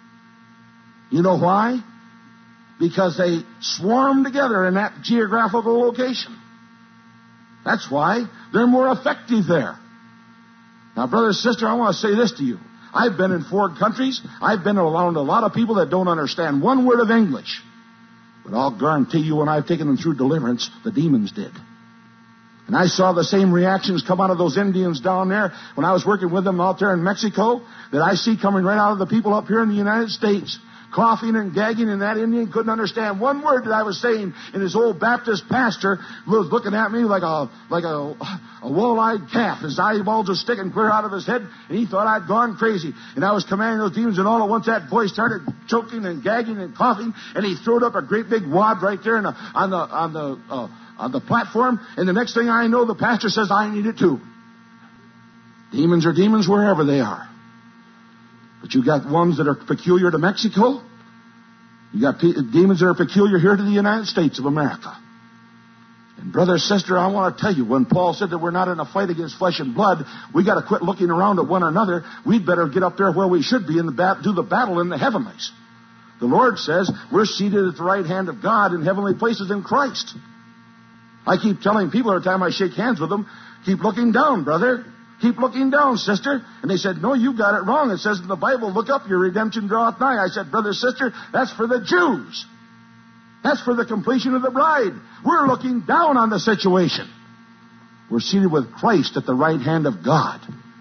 You know why? Because they swarm together in that geographical location. That's why they're more effective there. Now, brother and sister, I want to say this to you. I've been in foreign countries. I've been around a lot of people that don't understand one word of English. But I'll guarantee you when I've taken them through deliverance, the demons did. And I saw the same reactions come out of those Indians down there when I was working with them out there in Mexico that I see coming right out of the people up here in the United States. Coughing and gagging, and that Indian couldn't understand one word that I was saying. And his old Baptist pastor was looking at me like a like a, a wall-eyed calf. His eyeballs were sticking clear out of his head, and he thought I'd gone crazy. And I was commanding those demons, and all at once that voice started choking and gagging and coughing, and he threw up a great big wad right there in the, on the on the uh, on the platform. And the next thing I know, the pastor says, "I need it too." Demons are demons wherever they are. But you got ones that are peculiar to Mexico. You got pe- demons that are peculiar here to the United States of America. And brother, sister, I want to tell you, when Paul said that we're not in a fight against flesh and blood, we got to quit looking around at one another. We'd better get up there where we should be and the bat- do the battle in the heavenlies. The Lord says we're seated at the right hand of God in heavenly places in Christ. I keep telling people every time I shake hands with them, keep looking down, brother. Keep looking down, sister. And they said, no, you got it wrong. It says in the Bible, look up, your redemption draweth nigh. I said, brother, sister, that's for the Jews. That's for the completion of the bride. We're looking down on the situation. We're seated with Christ at the right hand of God.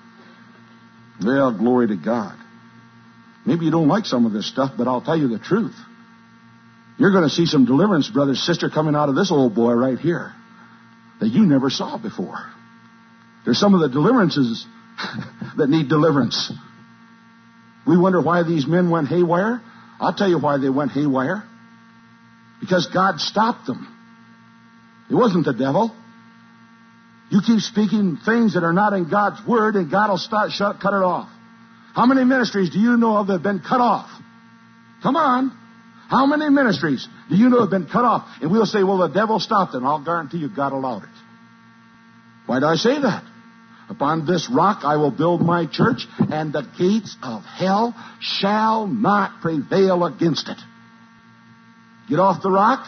Well, glory to God. Maybe you don't like some of this stuff, but I'll tell you the truth. You're going to see some deliverance, brother, sister, coming out of this old boy right here that you never saw before. There's some of the deliverances that need deliverance. We wonder why these men went haywire. I'll tell you why they went haywire. Because God stopped them. It wasn't the devil. You keep speaking things that are not in God's word, and God will start, shut, cut it off. How many ministries do you know of that have been cut off? Come on. How many ministries do you know have been cut off? And we'll say, well, the devil stopped them. I'll guarantee you God allowed it. Why do I say that? Upon this rock I will build my church, and the gates of hell shall not prevail against it. Get off the rock.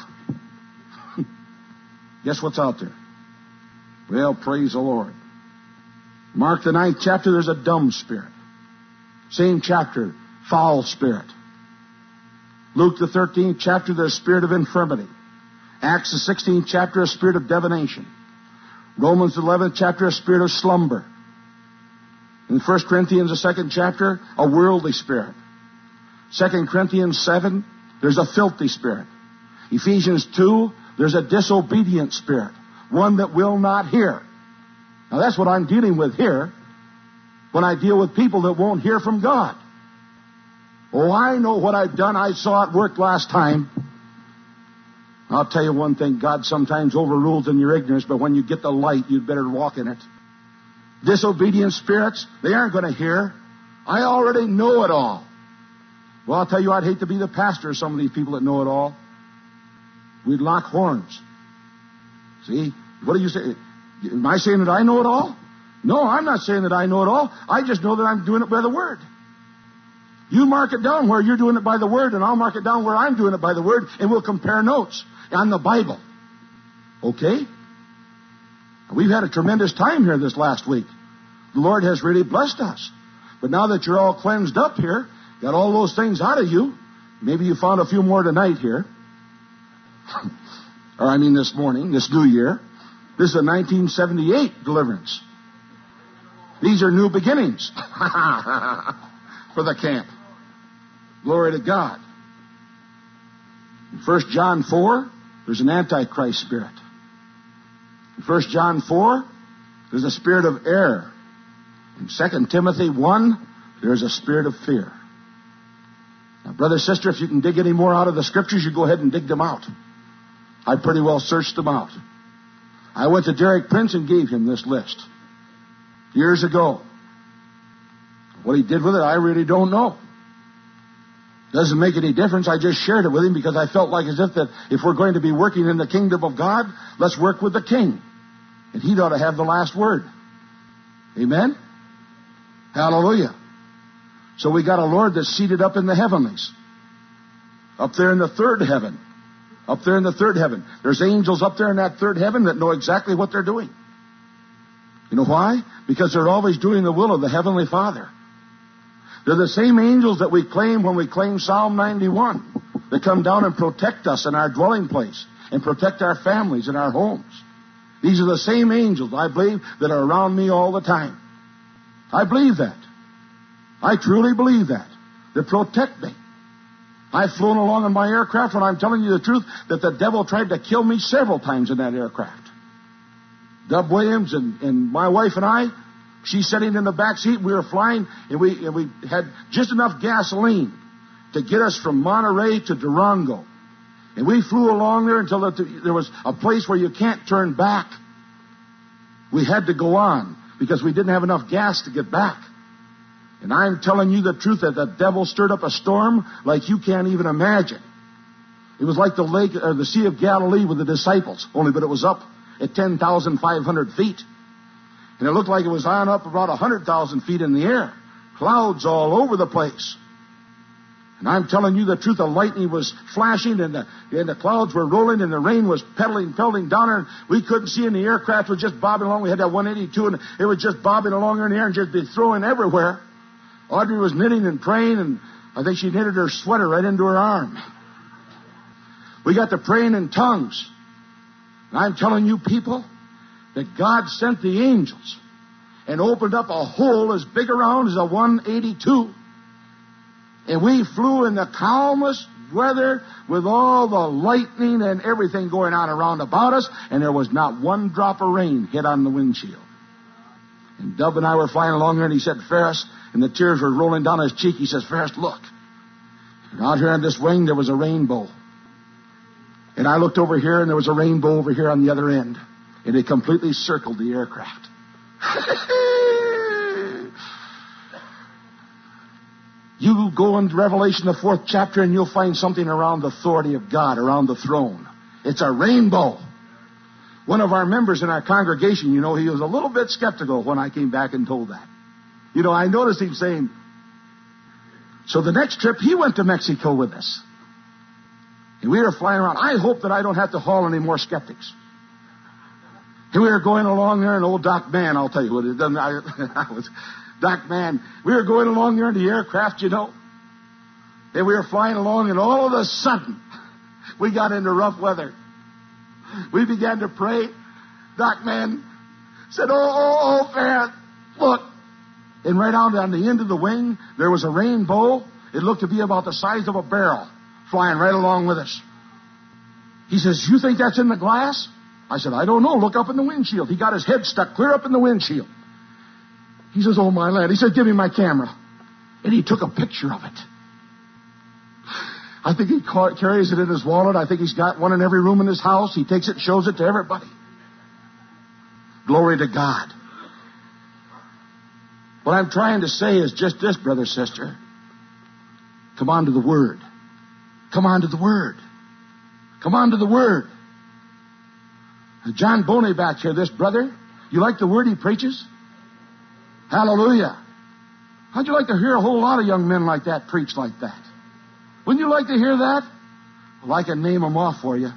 Guess what's out there? Well, praise the Lord. Mark the ninth chapter, there's a dumb spirit. Same chapter, foul spirit. Luke the thirteenth chapter, there's a spirit of infirmity. Acts the sixteenth chapter, a spirit of divination. Romans the eleventh chapter, a spirit of slumber. In First Corinthians, the second chapter, a worldly spirit. Second Corinthians seven, there's a filthy spirit. Ephesians two, there's a disobedient spirit. One that will not hear. Now that's what I'm dealing with here when I deal with people that won't hear from God. Oh, I know what I've done. I saw it work last time. I'll tell you one thing. God sometimes overrules in your ignorance, but when you get the light, you'd better walk in it. Disobedient spirits, they aren't going to hear. I already know it all. Well, I'll tell you, I'd hate to be the pastor of some of these people that know it all. We'd lock horns. See? What do you say? Am I saying that I know it all? No, I'm not saying that I know it all. I just know that I'm doing it by the Word. You mark it down where you're doing it by the Word, and I'll mark it down where I'm doing it by the Word, and we'll compare notes on the Bible. Okay? We've had a tremendous time here this last week. The Lord has really blessed us. But now that you're all cleansed up here, got all those things out of you, maybe you found a few more tonight here. Or I mean this morning, this new year. This is a nineteen seventy-eight deliverance. These are new beginnings for the camp. Glory to God. In First John four, there's an antichrist spirit. In First John four, there's a spirit of error. In Second Timothy one, there's a spirit of fear. Now, brother, sister, if you can dig any more out of the Scriptures, you go ahead and dig them out. I pretty well searched them out. I went to Derek Prince and gave him this list years ago. What he did with it, I really don't know. Doesn't make any difference. I just shared it with him because I felt like as if that if we're going to be working in the kingdom of God, let's work with the King. And he ought to have the last word. Amen? Hallelujah. So we got a Lord that's seated up in the heavenlies. Up there in the third heaven. Up there in the third heaven. There's angels up there in that third heaven that know exactly what they're doing. You know why? Because they're always doing the will of the Heavenly Father. They're the same angels that we claim when we claim Psalm ninety-one. They come down and protect us in our dwelling place and protect our families and our homes. These are the same angels, I believe, that are around me all the time. I believe that. I truly believe that. They protect me. I've flown along in my aircraft, and I'm telling you the truth, that the devil tried to kill me several times in that aircraft. Dub Williams and, and my wife and I, she's sitting in the back seat. We were flying, and we, and we had just enough gasoline to get us from Monterey to Durango. And we flew along there until there was a place where you can't turn back. We had to go on because we didn't have enough gas to get back. And I'm telling you the truth that the devil stirred up a storm like you can't even imagine. It was like the lake or the Sea of Galilee with the disciples, only but it was up at ten thousand five hundred feet. And it looked like it was on up about one hundred thousand feet in the air. Clouds all over the place. And I'm telling you the truth, the lightning was flashing and the, and the clouds were rolling and the rain was pedaling, pelting down there. And we couldn't see, and the aircraft was just bobbing along. We had that one eighty-two, and it was just bobbing along there in the air and just be throwing everywhere. Audrey was knitting and praying, and I think she knitted her sweater right into her arm. We got to praying in tongues. And I'm telling you people that God sent the angels and opened up a hole as big around as a one eighty-two. And we flew in the calmest weather with all the lightning and everything going on around about us, and there was not one drop of rain hit on the windshield. And Dub and I were flying along there, and he said, Ferris, and the tears were rolling down his cheek. He says, Ferris, look. And out here on this wing, there was a rainbow. And I looked over here, and there was a rainbow over here on the other end. And it completely circled the aircraft. You go into Revelation, the fourth chapter, and you'll find something around the authority of God, around the throne. It's a rainbow. One of our members in our congregation, you know, he was a little bit skeptical when I came back and told that. You know, I noticed him saying, so the next trip, he went to Mexico with us. And we were flying around. I hope that I don't have to haul any more skeptics. And we were going along there, and old Doc Mann, I'll tell you what it doesn't. I, I was Doc Mann. We were going along there in the aircraft, you know. And we were flying along, and all of a sudden, we got into rough weather. We began to pray. Doc Mann said, oh, oh, oh, Farrah, look, And right out on the end of the wing, there was a rainbow. It looked to be about the size of a barrel, flying right along with us. He says, you think that's in the glass? I said, I don't know. Look up in the windshield. He got his head stuck clear up in the windshield. He says, oh, my lad. He said, give me my camera. And he took a picture of it. I think he ca- carries it in his wallet. I think he's got one in every room in his house. He takes it and shows it to everybody. Glory to God. What I'm trying to say is just this, brother, sister. Come on to the Word. Come on to the Word. Come on to the Word. John Boney back here, this brother, you like the Word he preaches? Hallelujah. How'd you like to hear a whole lot of young men like that preach like that? Wouldn't you like to hear that? Well, I can name them off for you.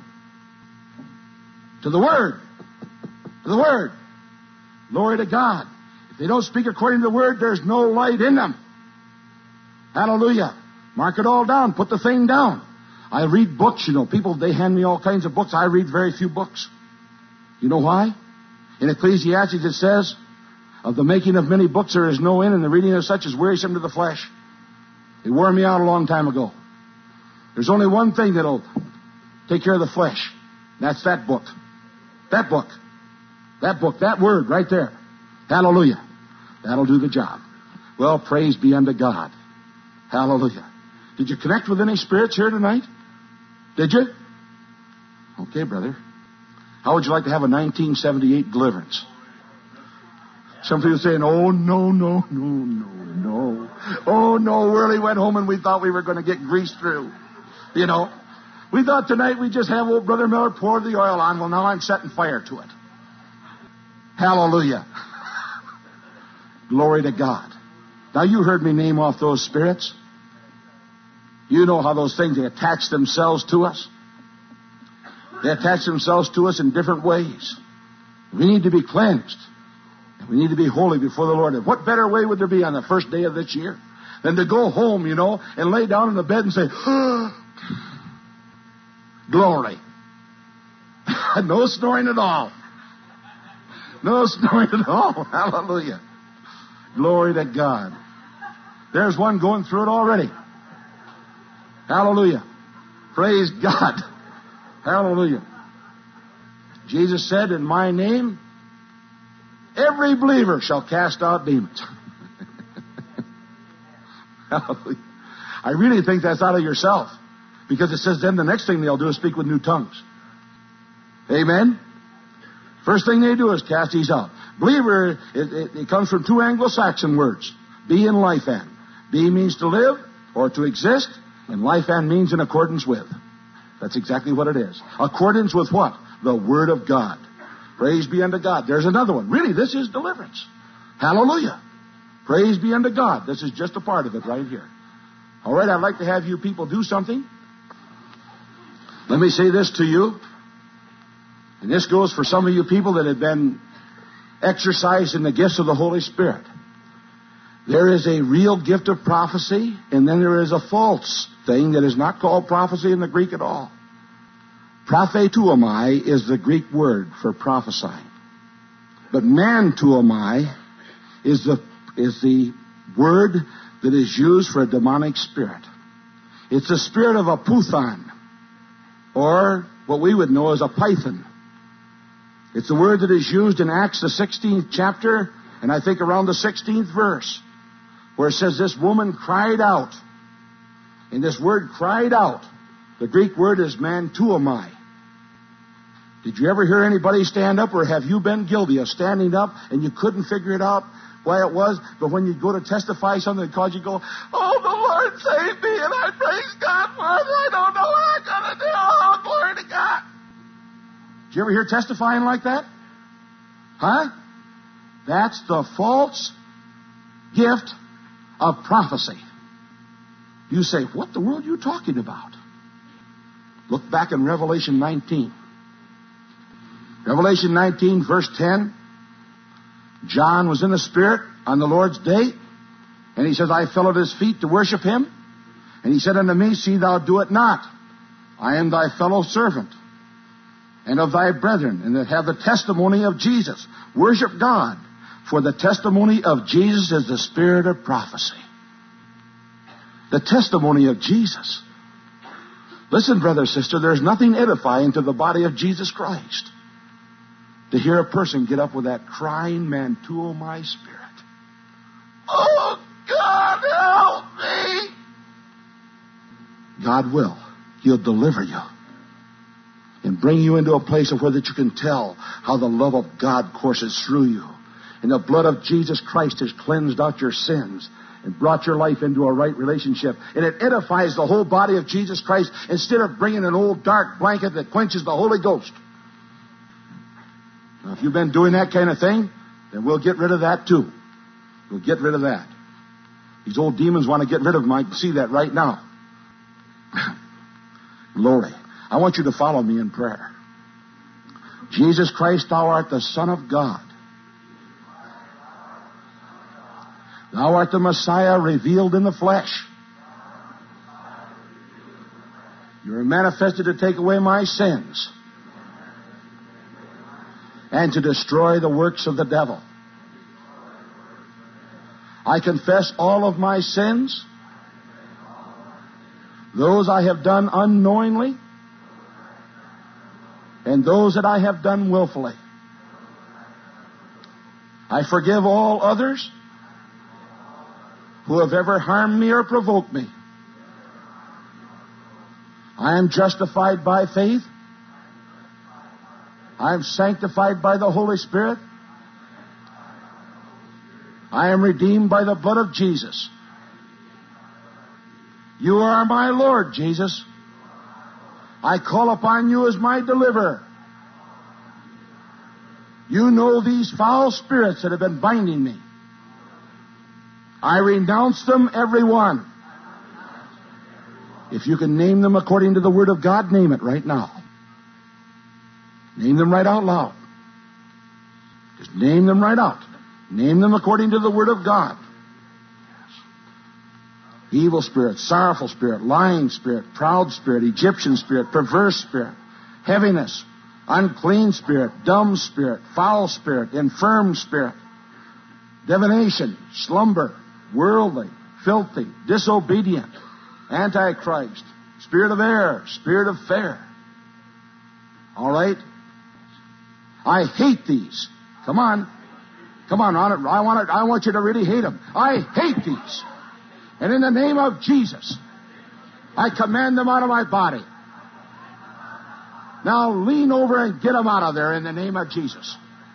To the Word. To the Word. Glory to God. If they don't speak according to the Word, there's no light in them. Hallelujah. Mark it all down. Put the thing down. I read books, you know. People, they hand me all kinds of books. I read very few books. You know why? In Ecclesiastes it says, of the making of many books there is no end, and the reading of such is wearisome to the flesh. It wore me out a long time ago. There's only one thing that'll take care of the flesh. That's that book. That book. That book. That word right there. Hallelujah. That'll do the job. Well, praise be unto God. Hallelujah. Did you connect with any spirits here tonight? Did you? Okay, brother. How would you like to have a nineteen seventy-eight deliverance? Some people saying, oh, no, no, no, no, no. Oh, no, we really went home and we thought we were going to get greased through. You know, we thought tonight we'd just have old Brother Miller pour the oil on. Well, now I'm setting fire to it. Hallelujah. Glory to God. Now, you heard me name off those spirits. You know how those things, they attach themselves to us. They attach themselves to us in different ways. We need to be cleansed. We need to be holy before the Lord. And what better way would there be on the first day of this year than to go home, you know, and lay down in the bed and say, oh, glory. No snoring at all. No snoring at all. Hallelujah. Glory to God. There's one going through it already. Hallelujah. Praise God. Hallelujah. Jesus said, in my name, every believer shall cast out demons. Hallelujah. I really think that's out of yourself. Because it says then the next thing they'll do is speak with new tongues. Amen? First thing they do is cast these out. Believer, it, it, it comes from two Anglo-Saxon words. Be and life and. Be means to live or to exist. And life and means in accordance with. That's exactly what it is. Accordance with what? The Word of God. Praise be unto God. There's another one. Really, this is deliverance. Hallelujah. Praise be unto God. This is just a part of it right here. All right, I'd like to have you people do something. Let me say this to you. And this goes for some of you people that have been exercised in the gifts of the Holy Spirit. There is a real gift of prophecy, and then there is a false thing that is not called prophecy in the Greek at all. Prophetuomai is the Greek word for prophesying. But mantuomai is the, is the word that is used for a demonic spirit. It's the spirit of a Puthan, or what we would know as a python. It's the word that is used in Acts, the sixteenth chapter, and I think around the sixteenth verse, where it says this woman cried out. And this word cried out, the Greek word is mantuomai. Did you ever hear anybody stand up, or have you been guilty of standing up and you couldn't figure it out why it was, but when you go to testify something that caused you to go, oh, the Lord saved me and I praise God for it, I don't know what I'm going to do, oh, glory to God. Did you ever hear testifying like that? Huh? That's the false gift of prophecy. You say, what the world are you talking about? Look back in Revelation nineteen. Revelation nineteen, verse ten. John was in the Spirit on the Lord's day, and he says, I fell at his feet to worship him. And he said unto me, see thou do it not. I am thy fellow servant, and of thy brethren, and that have the testimony of Jesus. Worship God. For the testimony of Jesus is the spirit of prophecy. The testimony of Jesus. Listen, brother, sister, there's nothing edifying to the body of Jesus Christ to hear a person get up with that crying, Mantuo my spirit. Oh, God, help me! God will. He'll deliver you and bring you into a place of where that you can tell how the love of God courses through you. And the blood of Jesus Christ has cleansed out your sins and brought your life into a right relationship. And it edifies the whole body of Jesus Christ instead of bringing an old dark blanket that quenches the Holy Ghost. Now, if you've been doing that kind of thing, then we'll get rid of that too. We'll get rid of that. These old demons want to get rid of them. I can see that right now. Glory. I want you to follow me in prayer. Jesus Christ, thou art the Son of God. Thou art the Messiah revealed in the flesh. You are manifested to take away my sins and to destroy the works of the devil. I confess all of my sins, those I have done unknowingly, and those that I have done willfully. I forgive all others who have ever harmed me or provoked me. I am justified by faith. I am sanctified by the Holy Spirit. I am redeemed by the blood of Jesus. You are my Lord, Jesus. I call upon you as my deliverer. You know these foul spirits that have been binding me. I renounce them, every one. If you can name them according to the Word of God, name it right now. Name them right out loud. Just name them right out. Name them according to the Word of God. Evil spirit, sorrowful spirit, lying spirit, proud spirit, Egyptian spirit, perverse spirit, heaviness, unclean spirit, dumb spirit, foul spirit, infirm spirit, divination, slumber, worldly, filthy, disobedient, antichrist, spirit of error, spirit of fair. All right? I hate these. Come on. Come on, I want, it, I want you to really hate them. I hate these. And in the name of Jesus, I command them out of my body. Now lean over and get them out of there in the name of Jesus.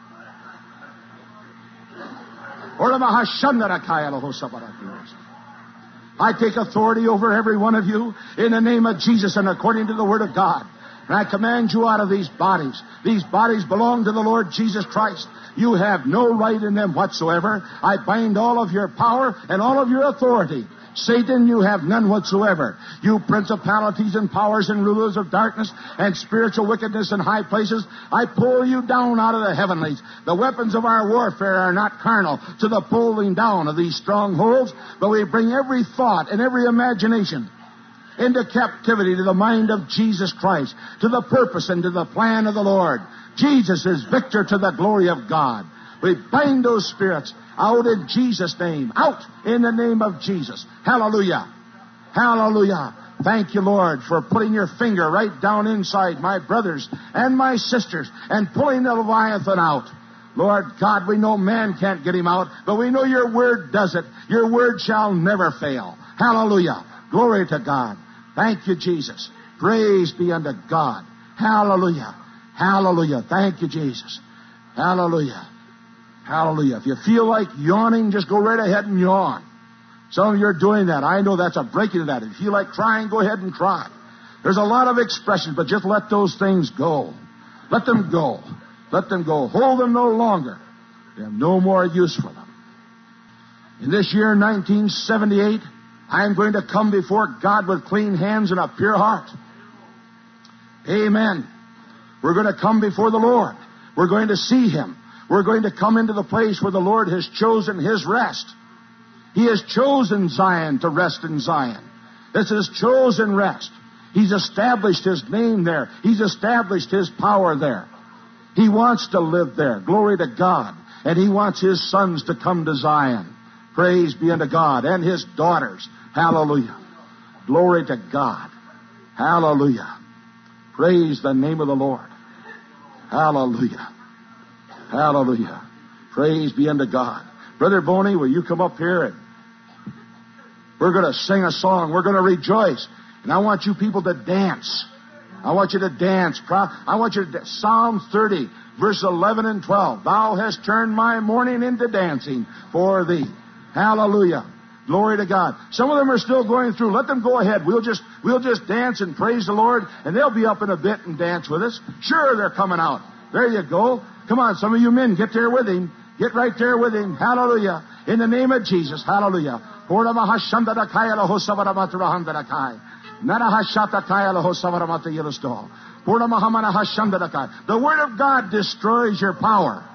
I take authority over every one of you in the name of Jesus and according to the Word of God. And I command you out of these bodies. These bodies belong to the Lord Jesus Christ. You have no right in them whatsoever. I bind all of your power and all of your authority. Satan, you have none whatsoever. You principalities and powers and rulers of darkness and spiritual wickedness in high places, I pull you down out of the heavenlies. The weapons of our warfare are not carnal to the pulling down of these strongholds, but we bring every thought and every imagination into captivity to the mind of Jesus Christ, to the purpose and to the plan of the Lord. Jesus is victor to the glory of God. We bind those spirits out in Jesus' name. Out in the name of Jesus. Hallelujah. Hallelujah. Thank you, Lord, for putting your finger right down inside my brothers and my sisters and pulling the Leviathan out. Lord God, we know man can't get him out, but we know your word does it. Your word shall never fail. Hallelujah. Glory to God. Thank you, Jesus. Praise be unto God. Hallelujah. Hallelujah. Thank you, Jesus. Hallelujah. Hallelujah. If you feel like yawning, just go right ahead and yawn. Some of you are doing that. I know that's a breaking of that. If you feel like crying, go ahead and cry. There's a lot of expressions, but just let those things go. Let them go. Let them go. Hold them no longer. They have no more use for them. In this year, nineteen seventy-eight, I am going to come before God with clean hands and a pure heart. Amen. We're going to come before the Lord. We're going to see Him. We're going to come into the place where the Lord has chosen His rest. He has chosen Zion to rest in Zion. This is chosen rest. He's established His name there. He's established His power there. He wants to live there. Glory to God. And He wants His sons to come to Zion. Praise be unto God. And His daughters. Hallelujah. Glory to God. Hallelujah. Praise the name of the Lord. Hallelujah. Hallelujah. Praise be unto God. Brother Boney, will you come up here and we're going to sing a song. We're going to rejoice. And I want you people to dance. I want you to dance. I want you to dance. Psalm thirty, verse eleven and twelve. Thou hast turned my mourning into dancing for Thee. Hallelujah. Glory to God. Some of them are still going through. Let them go ahead. We'll just, we'll just dance and praise the Lord, and they'll be up in a bit and dance with us. Sure, they're coming out. There you go. Come on, some of you men, get there with Him. Get right there with Him. Hallelujah. In the name of Jesus. Hallelujah. The Word of God destroys your power.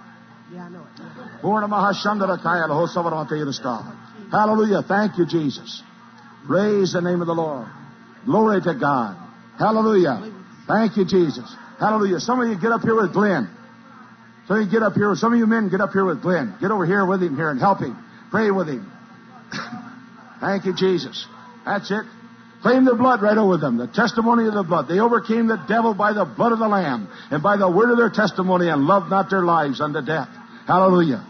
Hallelujah. Thank you, Jesus. Praise the name of the Lord. Glory to God. Hallelujah. Thank you, Jesus. Hallelujah. Some of you get up here with Glenn. Some of you get up here. Some of you men get up here with Glenn. Get over here with him here and help him. Pray with him. Thank you, Jesus. That's it. Claim the blood right over them. The testimony of the blood. They overcame the devil by the blood of the Lamb and by the word of their testimony, and loved not their lives unto death. Hallelujah.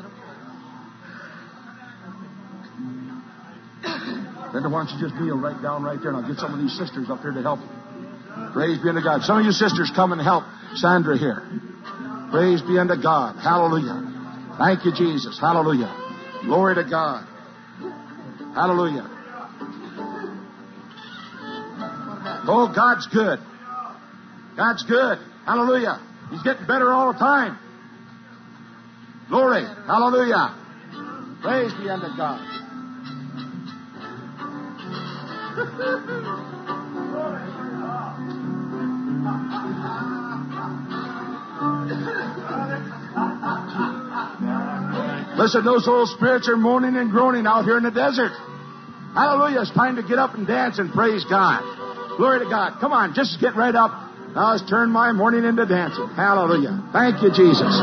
Then why don't you just kneel right down right there, and I'll get some of these sisters up here to help you. Praise be unto God. Some of you sisters come and help Sandra here. Praise be unto God. Hallelujah. Thank you, Jesus. Hallelujah. Glory to God. Hallelujah. Oh, God's good. God's good. Hallelujah. He's getting better all the time. Glory. Hallelujah. Praise be unto God. Listen, those old spirits are moaning and groaning out here in the desert. Hallelujah. It's time to get up and dance and praise God. Glory to God. Come on, just get right up. Now let's turn my mourning into dancing. Hallelujah. Thank you, Jesus.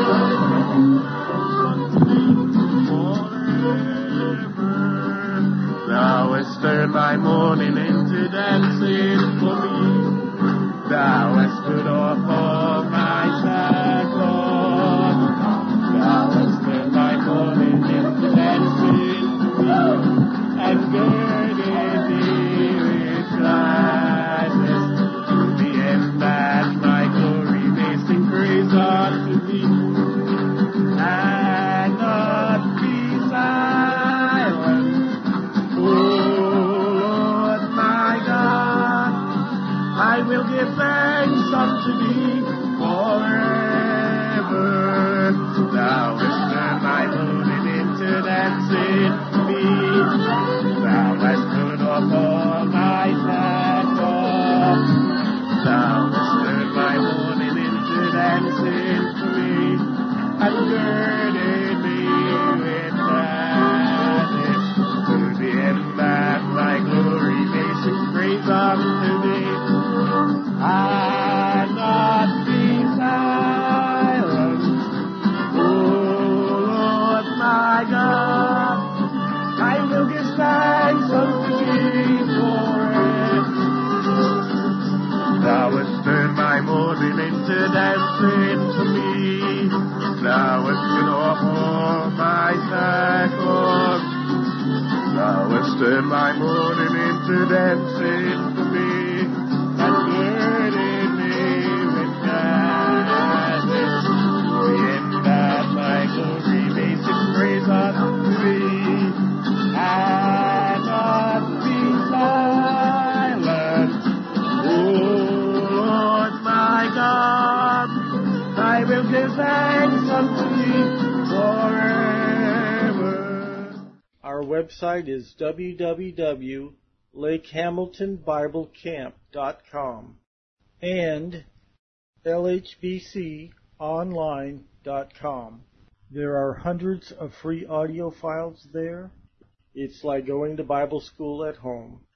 Thou hast turned my mourning into dancing for me. Thou hast put off all my sackcloth. Thou hast turned my mourning into dancing for me, and girded me with gladness. To the end that my glory may sing praise unto Thee, and not be silent. I will give thanks unto Thee forever. Thou hast turned my mourning into dancing for me. Thou hast put off all my sackcloth. Thou hast turned my mourning into dancing for me, and girded me with gladness. To the end that my glory may sing praise unto Thee. I not be silent, O Lord my God. I will give thanks unto Thee forever. Thou hast turned my mourning into dancing for me. Thou hast put off all my sackcloth. Thou hast turned my mourning into dancing for me. Our website is w w w dot lake hamilton bible camp dot com and l h b c online dot com. There are hundreds of free audio files there. It's like going to Bible school at home.